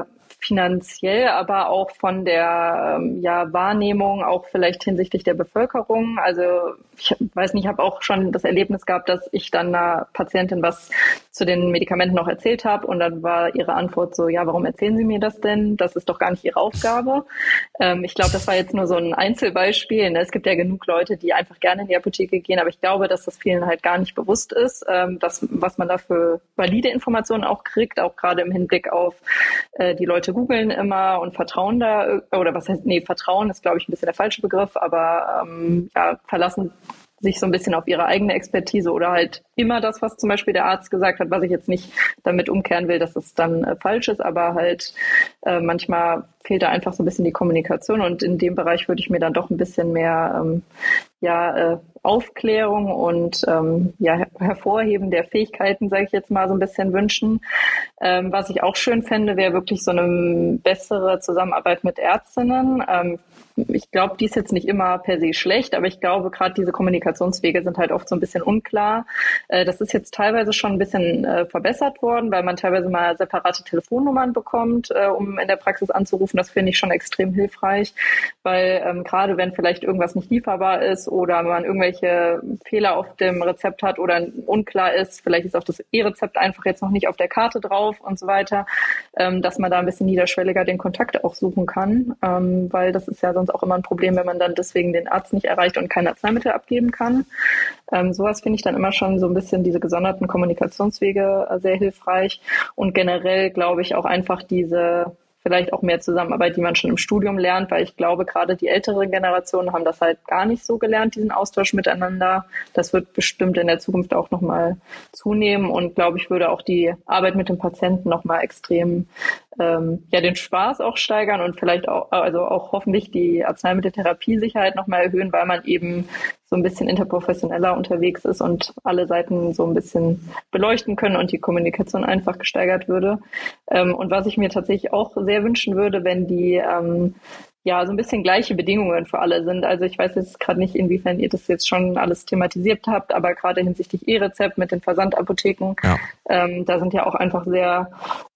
[SPEAKER 3] finanziell, aber auch von der ähm, ja, Wahrnehmung, auch vielleicht hinsichtlich der Bevölkerung. Also ich weiß nicht, ich habe auch schon das Erlebnis gehabt, dass ich dann einer Patientin was zu den Medikamenten noch erzählt habe und dann war ihre Antwort so, ja, warum erzählen Sie mir das denn? Das ist doch gar nicht Ihre Aufgabe. Ähm, ich glaube, das war jetzt nur so ein Einzelbeispiel. Ne? Es gibt ja genug Leute, die einfach gerne in die Apotheke gehen, aber ich glaube, dass das vielen halt gar nicht bewusst ist, ähm, dass, was man da für valide Informationen auch kriegt, auch gerade im Hinblick auf äh, die Leute googeln immer und vertrauen da, oder was heißt, nee, Vertrauen ist, glaube ich, ein bisschen der falsche Begriff, aber ähm, ja, verlassen sich so ein bisschen auf ihre eigene Expertise oder halt immer das, was zum Beispiel der Arzt gesagt hat, was ich jetzt nicht damit umkehren will, dass es dann äh, falsch ist, aber halt äh, manchmal fehlt da einfach so ein bisschen die Kommunikation und in dem Bereich würde ich mir dann doch ein bisschen mehr ähm, ja, äh, Aufklärung und ähm, ja, her- Hervorheben der Fähigkeiten, sage ich jetzt mal, so ein bisschen wünschen. Ähm, was ich auch schön fände, wäre wirklich so eine bessere Zusammenarbeit mit Ärztinnen. Ähm, ich glaube, die ist jetzt nicht immer per se schlecht, aber ich glaube, gerade diese Kommunikationswege sind halt oft so ein bisschen unklar. Äh, das ist jetzt teilweise schon ein bisschen äh, verbessert worden, weil man teilweise mal separate Telefonnummern bekommt, äh, um in der Praxis anzurufen. Das finde ich schon extrem hilfreich, weil ähm, gerade wenn vielleicht irgendwas nicht lieferbar ist oder man irgendwelche Fehler auf dem Rezept hat oder unklar ist, vielleicht ist auch das E-Rezept einfach jetzt noch nicht auf der Karte drauf und so weiter, ähm, dass man da ein bisschen niederschwelliger den Kontakt auch suchen kann, ähm, weil das ist ja sonst auch immer ein Problem, wenn man dann deswegen den Arzt nicht erreicht und keine Arzneimittel abgeben kann. Ähm, sowas finde ich dann immer schon so ein bisschen diese gesonderten Kommunikationswege äh, sehr hilfreich und generell glaube ich auch einfach diese vielleicht auch mehr Zusammenarbeit, die man schon im Studium lernt, weil ich glaube, gerade die älteren Generationen haben das halt gar nicht so gelernt, diesen Austausch miteinander. Das wird bestimmt in der Zukunft auch nochmal zunehmen und glaube ich, würde auch die Arbeit mit dem Patienten nochmal extrem ähm, ja den Spaß auch steigern und vielleicht auch, also auch hoffentlich die Arzneimitteltherapiesicherheit nochmal erhöhen, weil man eben so ein bisschen interprofessioneller unterwegs ist und alle Seiten so ein bisschen beleuchten können und die Kommunikation einfach gesteigert würde. Ähm, und was ich mir tatsächlich auch sehr wünschen würde, wenn die ähm, ja so ein bisschen gleiche Bedingungen für alle sind. Also ich weiß jetzt gerade nicht, inwiefern ihr das jetzt schon alles thematisiert habt, aber gerade hinsichtlich E-Rezept mit den Versandapotheken, ja. ähm, da sind ja auch einfach sehr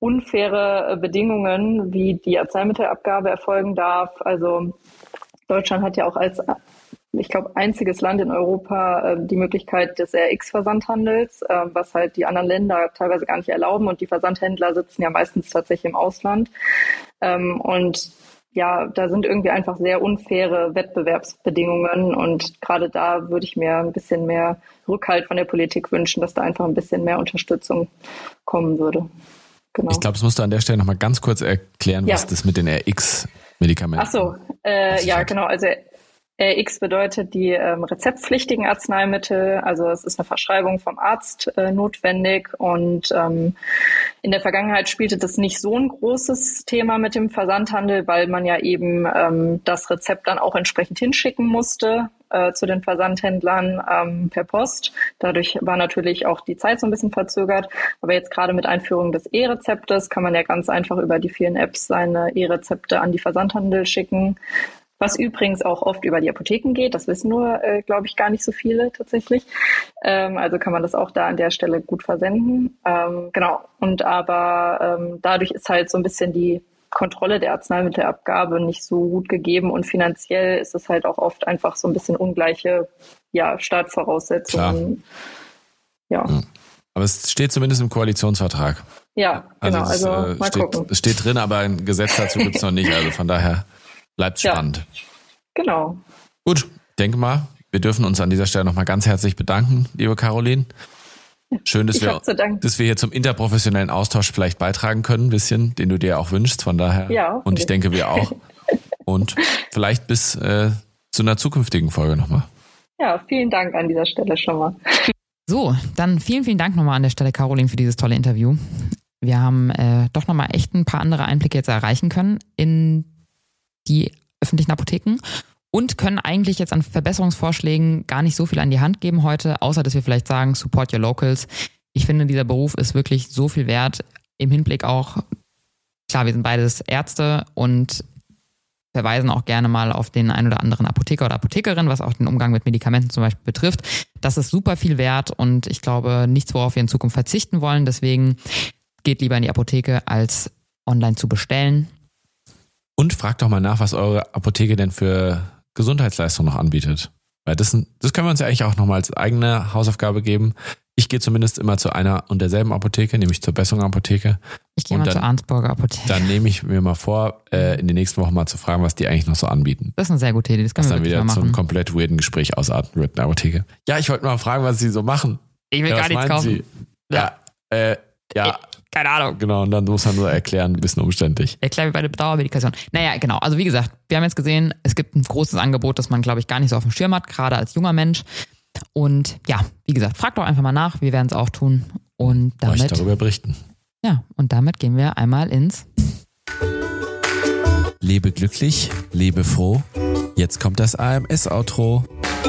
[SPEAKER 3] unfaire Bedingungen, wie die Arzneimittelabgabe erfolgen darf. Also Deutschland hat ja auch als ich glaube, einziges Land in Europa äh, die Möglichkeit des R X-Versandhandels, äh, was halt die anderen Länder teilweise gar nicht erlauben. Und die Versandhändler sitzen ja meistens tatsächlich im Ausland. Ähm, und ja, da sind irgendwie einfach sehr unfaire Wettbewerbsbedingungen. Und gerade da würde ich mir ein bisschen mehr Rückhalt von der Politik wünschen, dass da einfach ein bisschen mehr Unterstützung kommen würde.
[SPEAKER 2] Genau. Ich glaube, das musst du an der Stelle nochmal ganz kurz erklären, ja. was das mit den R X-Medikamenten ist.
[SPEAKER 3] Ach so, äh, ja, genau. Also R X bedeutet die ähm, rezeptpflichtigen Arzneimittel, also es ist eine Verschreibung vom Arzt äh, notwendig und ähm, in der Vergangenheit spielte das nicht so ein großes Thema mit dem Versandhandel, weil man ja eben ähm, das Rezept dann auch entsprechend hinschicken musste äh, zu den Versandhändlern ähm, per Post. Dadurch war natürlich auch die Zeit so ein bisschen verzögert, aber jetzt gerade mit Einführung des E-Rezeptes kann man ja ganz einfach über die vielen Apps seine E-Rezepte an die Versandhandel schicken. Was übrigens auch oft über die Apotheken geht, das wissen nur, äh, glaube ich, gar nicht so viele tatsächlich. Ähm, also kann man das auch da an der Stelle gut versenden. Ähm, genau. Und aber ähm, dadurch ist halt so ein bisschen die Kontrolle der Arzneimittelabgabe nicht so gut gegeben und finanziell ist es halt auch oft einfach so ein bisschen ungleiche ja, Startvoraussetzungen. Ja.
[SPEAKER 2] ja. Aber es steht zumindest im Koalitionsvertrag.
[SPEAKER 3] Ja, genau.
[SPEAKER 2] Also,
[SPEAKER 3] also
[SPEAKER 2] es,
[SPEAKER 3] mal
[SPEAKER 2] steht,
[SPEAKER 3] gucken.
[SPEAKER 2] Es steht drin, aber ein Gesetz dazu gibt es noch nicht. Also von daher bleibt spannend.
[SPEAKER 3] Ja, genau.
[SPEAKER 2] Gut, denke mal, wir dürfen uns an dieser Stelle nochmal ganz herzlich bedanken, liebe Caroline. Schön, dass wir, dass wir hier zum interprofessionellen Austausch vielleicht beitragen können, ein bisschen, den du dir auch wünschst. Von daher.
[SPEAKER 3] Ja,
[SPEAKER 2] und ich denke, wir auch. Und vielleicht bis äh, zu einer zukünftigen Folge nochmal.
[SPEAKER 3] Ja, vielen Dank an dieser Stelle schon mal.
[SPEAKER 1] So, dann vielen, vielen Dank nochmal an der Stelle, Caroline, für dieses tolle Interview. Wir haben äh, doch nochmal echt ein paar andere Einblicke jetzt erreichen können in die öffentlichen Apotheken und können eigentlich jetzt an Verbesserungsvorschlägen gar nicht so viel an die Hand geben heute, außer dass wir vielleicht sagen, support your locals. Ich finde, dieser Beruf ist wirklich so viel wert im Hinblick auch, klar, wir sind beides Ärzte und verweisen auch gerne mal auf den ein oder anderen Apotheker oder Apothekerin, was auch den Umgang mit Medikamenten zum Beispiel betrifft. Das ist super viel wert und ich glaube, nichts, worauf wir in Zukunft verzichten wollen. Deswegen geht lieber in die Apotheke, als online zu bestellen.
[SPEAKER 2] Und fragt doch mal nach, was eure Apotheke denn für Gesundheitsleistungen noch anbietet. Weil das, das können wir uns ja eigentlich auch nochmal als eigene Hausaufgabe geben. Ich gehe zumindest immer zu einer und derselben Apotheke, nämlich zur Besserung Apotheke.
[SPEAKER 1] Ich gehe mal
[SPEAKER 2] dann,
[SPEAKER 1] zur Arnsburger Apotheke.
[SPEAKER 2] Dann nehme ich mir mal vor, äh, in den nächsten Wochen mal zu fragen, was die eigentlich noch so anbieten.
[SPEAKER 1] Das ist eine sehr gute Idee, das können
[SPEAKER 2] was
[SPEAKER 1] wir
[SPEAKER 2] dann wieder
[SPEAKER 1] mal machen.
[SPEAKER 2] zu einem komplett weirden Gespräch ausarten wird in der Apotheke. Ja, ich wollte mal fragen, was sie so machen.
[SPEAKER 1] Ich will
[SPEAKER 2] ja,
[SPEAKER 1] gar nichts kaufen.
[SPEAKER 2] Sie? Ja, äh, ja.
[SPEAKER 1] Ich, keine Ahnung.
[SPEAKER 2] Genau, und dann muss man nur erklären, ein bisschen umständlich.
[SPEAKER 1] Erklären wir bei der Dauermedikation. Naja, genau. Also wie gesagt, wir haben jetzt gesehen, es gibt ein großes Angebot, das man, glaube ich, gar nicht so auf dem Schirm hat, gerade als junger Mensch. Und ja, wie gesagt, fragt doch einfach mal nach, wir werden es auch tun. Und damit,
[SPEAKER 2] euch darüber berichten.
[SPEAKER 1] Ja, und damit gehen wir einmal ins
[SPEAKER 2] Lebe glücklich, lebe froh. Jetzt kommt das A M S-Outro.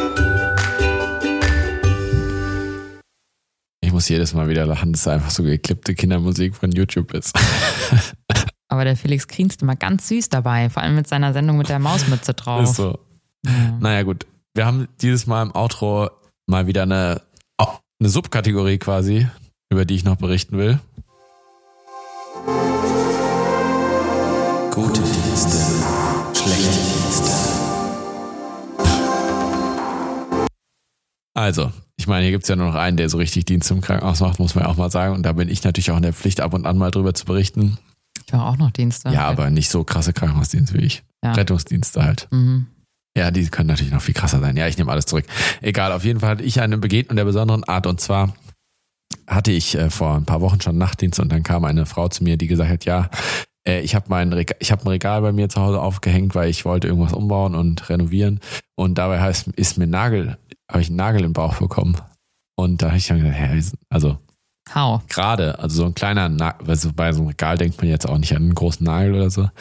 [SPEAKER 2] Ich muss jedes Mal wieder lachen, dass es einfach so geklippte Kindermusik von YouTube ist.
[SPEAKER 1] Aber der Felix grinst immer ganz süß dabei, vor allem mit seiner Sendung mit der Mausmütze drauf.
[SPEAKER 2] Ist so. Ja. Naja gut, wir haben dieses Mal im Outro mal wieder eine, eine Subkategorie quasi, über die ich noch berichten will. Gute Dienste, schlechte Dienste. Also, ich meine, hier gibt es ja nur noch einen, der so richtig Dienst im Krankenhaus macht, muss man ja auch mal sagen. Und da bin ich natürlich auch in der Pflicht, ab und an mal drüber zu berichten.
[SPEAKER 1] Ich mache auch noch Dienste.
[SPEAKER 2] Ja, aber nicht so krasse Krankenhausdienste wie ich. Ja. Rettungsdienste halt.
[SPEAKER 1] Mhm.
[SPEAKER 2] Ja, die können natürlich noch viel krasser sein. Ja, ich nehme alles zurück. Egal, auf jeden Fall hatte ich eine Begegnung der besonderen Art. Und zwar hatte ich äh, vor ein paar Wochen schon Nachtdienst und dann kam eine Frau zu mir, die gesagt hat, ja, äh, ich habe mein Regal, ich habe ein Regal bei mir zu Hause aufgehängt, weil ich wollte irgendwas umbauen und renovieren. Und dabei heißt, ist mir Nagel, habe ich einen Nagel im Bauch bekommen. Und da habe ich dann gesagt, hä, also
[SPEAKER 1] How?
[SPEAKER 2] Gerade, also so ein kleiner Nagel, also bei so einem Regal denkt man jetzt auch nicht an einen großen Nagel oder so.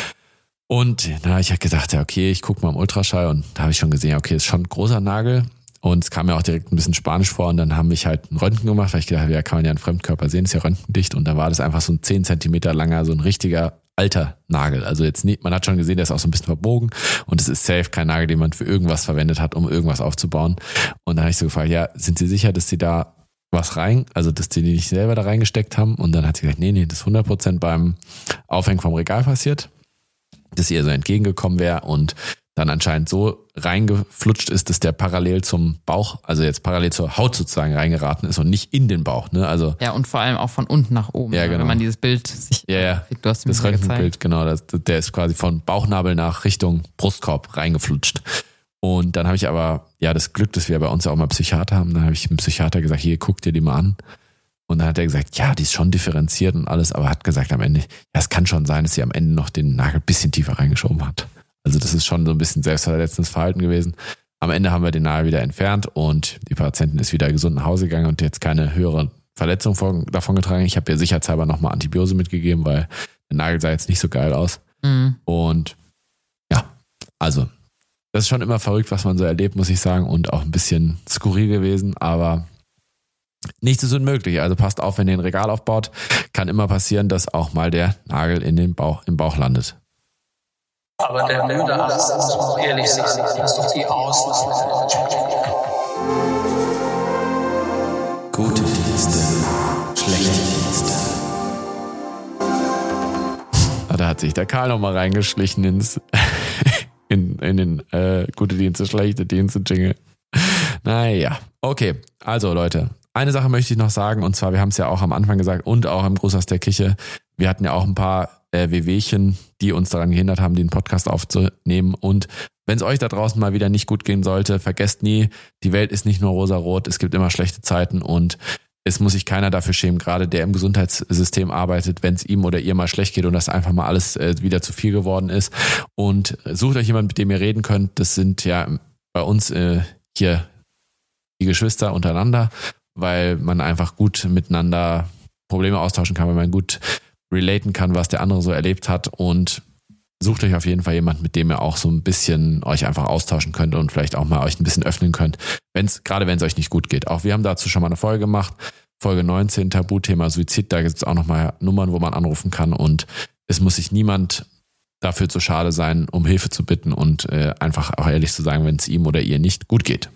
[SPEAKER 2] Und da habe ich halt gedacht, ja okay, ich gucke mal im Ultraschall und da habe ich schon gesehen, okay, ist schon ein großer Nagel. Und es kam mir auch direkt ein bisschen Spanisch vor und dann haben mich halt ein Röntgen gemacht, weil ich gedacht habe, ja, kann man ja einen Fremdkörper sehen, ist ja röntgendicht. Und da war das einfach so ein zehn Zentimeter langer, so ein richtiger alter Nagel. Also jetzt nicht, man hat schon gesehen, der ist auch so ein bisschen verbogen und es ist safe kein Nagel, den man für irgendwas verwendet hat, um irgendwas aufzubauen. Und dann habe ich so gefragt, ja, sind Sie sicher, dass Sie da was rein, also dass die die nicht selber da reingesteckt haben? Und dann hat sie gesagt, nee, nee, das ist hundert Prozent beim Aufhängen vom Regal passiert, dass ihr so entgegengekommen wäre und dann anscheinend so reingeflutscht ist, dass der parallel zum Bauch, also jetzt parallel zur Haut sozusagen reingeraten ist und nicht in den Bauch, ne? Also
[SPEAKER 1] ja, und vor allem auch von unten nach oben,
[SPEAKER 2] ja, genau.
[SPEAKER 1] Wenn man dieses Bild sich,
[SPEAKER 2] ja, ja.
[SPEAKER 1] du hast
[SPEAKER 2] das Röntgenbild, genau, das, der ist quasi von Bauchnabel nach Richtung Brustkorb reingeflutscht. Und dann habe ich aber, ja, das Glück, dass wir bei uns ja auch mal Psychiater haben, dann habe ich dem Psychiater gesagt, hier, guck dir die mal an. Und dann hat er gesagt, ja, die ist schon differenziert und alles, aber hat gesagt am Ende, ja, es kann schon sein, dass sie am Ende noch den Nagel ein bisschen tiefer reingeschoben hat. Also das ist schon so ein bisschen selbstverletzendes Verhalten gewesen. Am Ende haben wir den Nagel wieder entfernt und die Patientin ist wieder gesund nach Hause gegangen und jetzt keine höhere Verletzung davon getragen. Ich habe ihr sicherheitshalber nochmal Antibiose mitgegeben, weil der Nagel sah jetzt nicht so geil aus. Mhm. Und ja, also das ist schon immer verrückt, was man so erlebt, muss ich sagen, und auch ein bisschen skurril gewesen, aber nichts ist unmöglich. Also passt auf, wenn ihr ein Regal aufbaut, kann immer passieren, dass auch mal der Nagel in den Bauch, im Bauch landet.
[SPEAKER 4] Aber der blöde Arzt, das muss man ehrlich sagen, das ist doch die Ausnahme.
[SPEAKER 2] Gute Dienste, schlechte Dienste. Ah, da hat sich der Karl nochmal reingeschlichen ins in, in den äh, gute Dienste, schlechte Dienste Jingle. Naja, okay. Also Leute, eine Sache möchte ich noch sagen und zwar, wir haben es ja auch am Anfang gesagt und auch im Gruß aus der Küche, wir hatten ja auch ein paar äh, Wehwehchen, die uns daran gehindert haben, den Podcast aufzunehmen und wenn es euch da draußen mal wieder nicht gut gehen sollte, vergesst nie, die Welt ist nicht nur rosarot, es gibt immer schlechte Zeiten und es muss sich keiner dafür schämen, gerade der im Gesundheitssystem arbeitet, wenn es ihm oder ihr mal schlecht geht und das einfach mal alles äh, wieder zu viel geworden ist. Und sucht euch jemanden, mit dem ihr reden könnt. Das sind ja bei uns äh, hier die Geschwister untereinander, weil man einfach gut miteinander Probleme austauschen kann, weil man gut relaten kann, was der andere so erlebt hat. Und sucht euch auf jeden Fall jemanden, mit dem ihr auch so ein bisschen euch einfach austauschen könnt und vielleicht auch mal euch ein bisschen öffnen könnt, wenn's, gerade wenn es euch nicht gut geht. Auch wir haben dazu schon mal eine Folge gemacht, Folge neunzehn, Tabuthema Suizid, da gibt es auch nochmal Nummern, wo man anrufen kann und es muss sich niemand dafür zu schade sein, um Hilfe zu bitten und äh, einfach auch ehrlich zu sagen, wenn es ihm oder ihr nicht gut geht.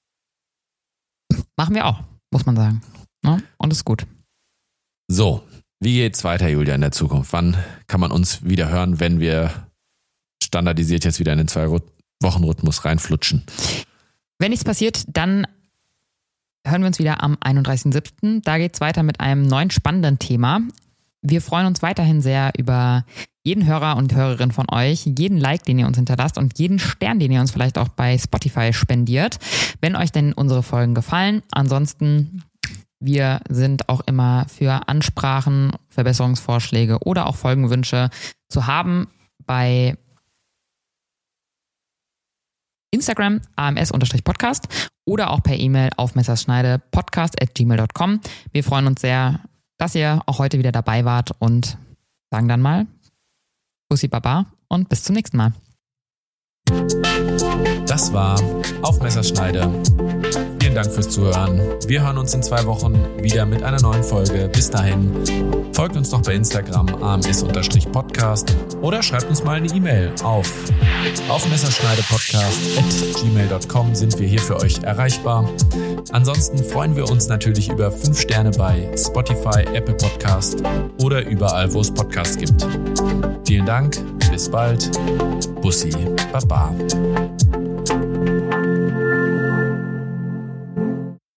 [SPEAKER 1] Machen wir auch, muss man sagen. Ja, und ist gut.
[SPEAKER 2] So, Wie geht's weiter, Julia, in der Zukunft? Wann kann man uns wieder hören, wenn wir standardisiert jetzt wieder in den Zwei-Wochen-Rhythmus reinflutschen?
[SPEAKER 1] Wenn nichts passiert, dann hören wir uns wieder am einunddreißigsten siebten Da geht's weiter mit einem neuen spannenden Thema. Wir freuen uns weiterhin sehr über jeden Hörer und Hörerin von euch, jeden Like, den ihr uns hinterlasst und jeden Stern, den ihr uns vielleicht auch bei Spotify spendiert, wenn euch denn unsere Folgen gefallen. Ansonsten, wir sind auch immer für Ansprachen, Verbesserungsvorschläge oder auch Folgenwünsche zu haben bei Instagram A M S-Podcast oder auch per E-Mail auf messerschneide podcast at gmail dot com. Wir freuen uns sehr, dass ihr auch heute wieder dabei wart und sagen dann mal Bussi Baba und bis zum nächsten Mal.
[SPEAKER 2] Das war Auf Messerschneide. Vielen Dank fürs Zuhören. Wir hören uns in zwei Wochen wieder mit einer neuen Folge. Bis dahin, folgt uns noch bei Instagram A M S-Podcast oder schreibt uns mal eine E-Mail auf aufmesserschneidepodcast at gmail dot com sind wir hier für euch erreichbar. Ansonsten freuen wir uns natürlich über fünf Sterne bei Spotify, Apple Podcast oder überall, wo es Podcasts gibt. Vielen Dank, bis bald. Bussi Baba.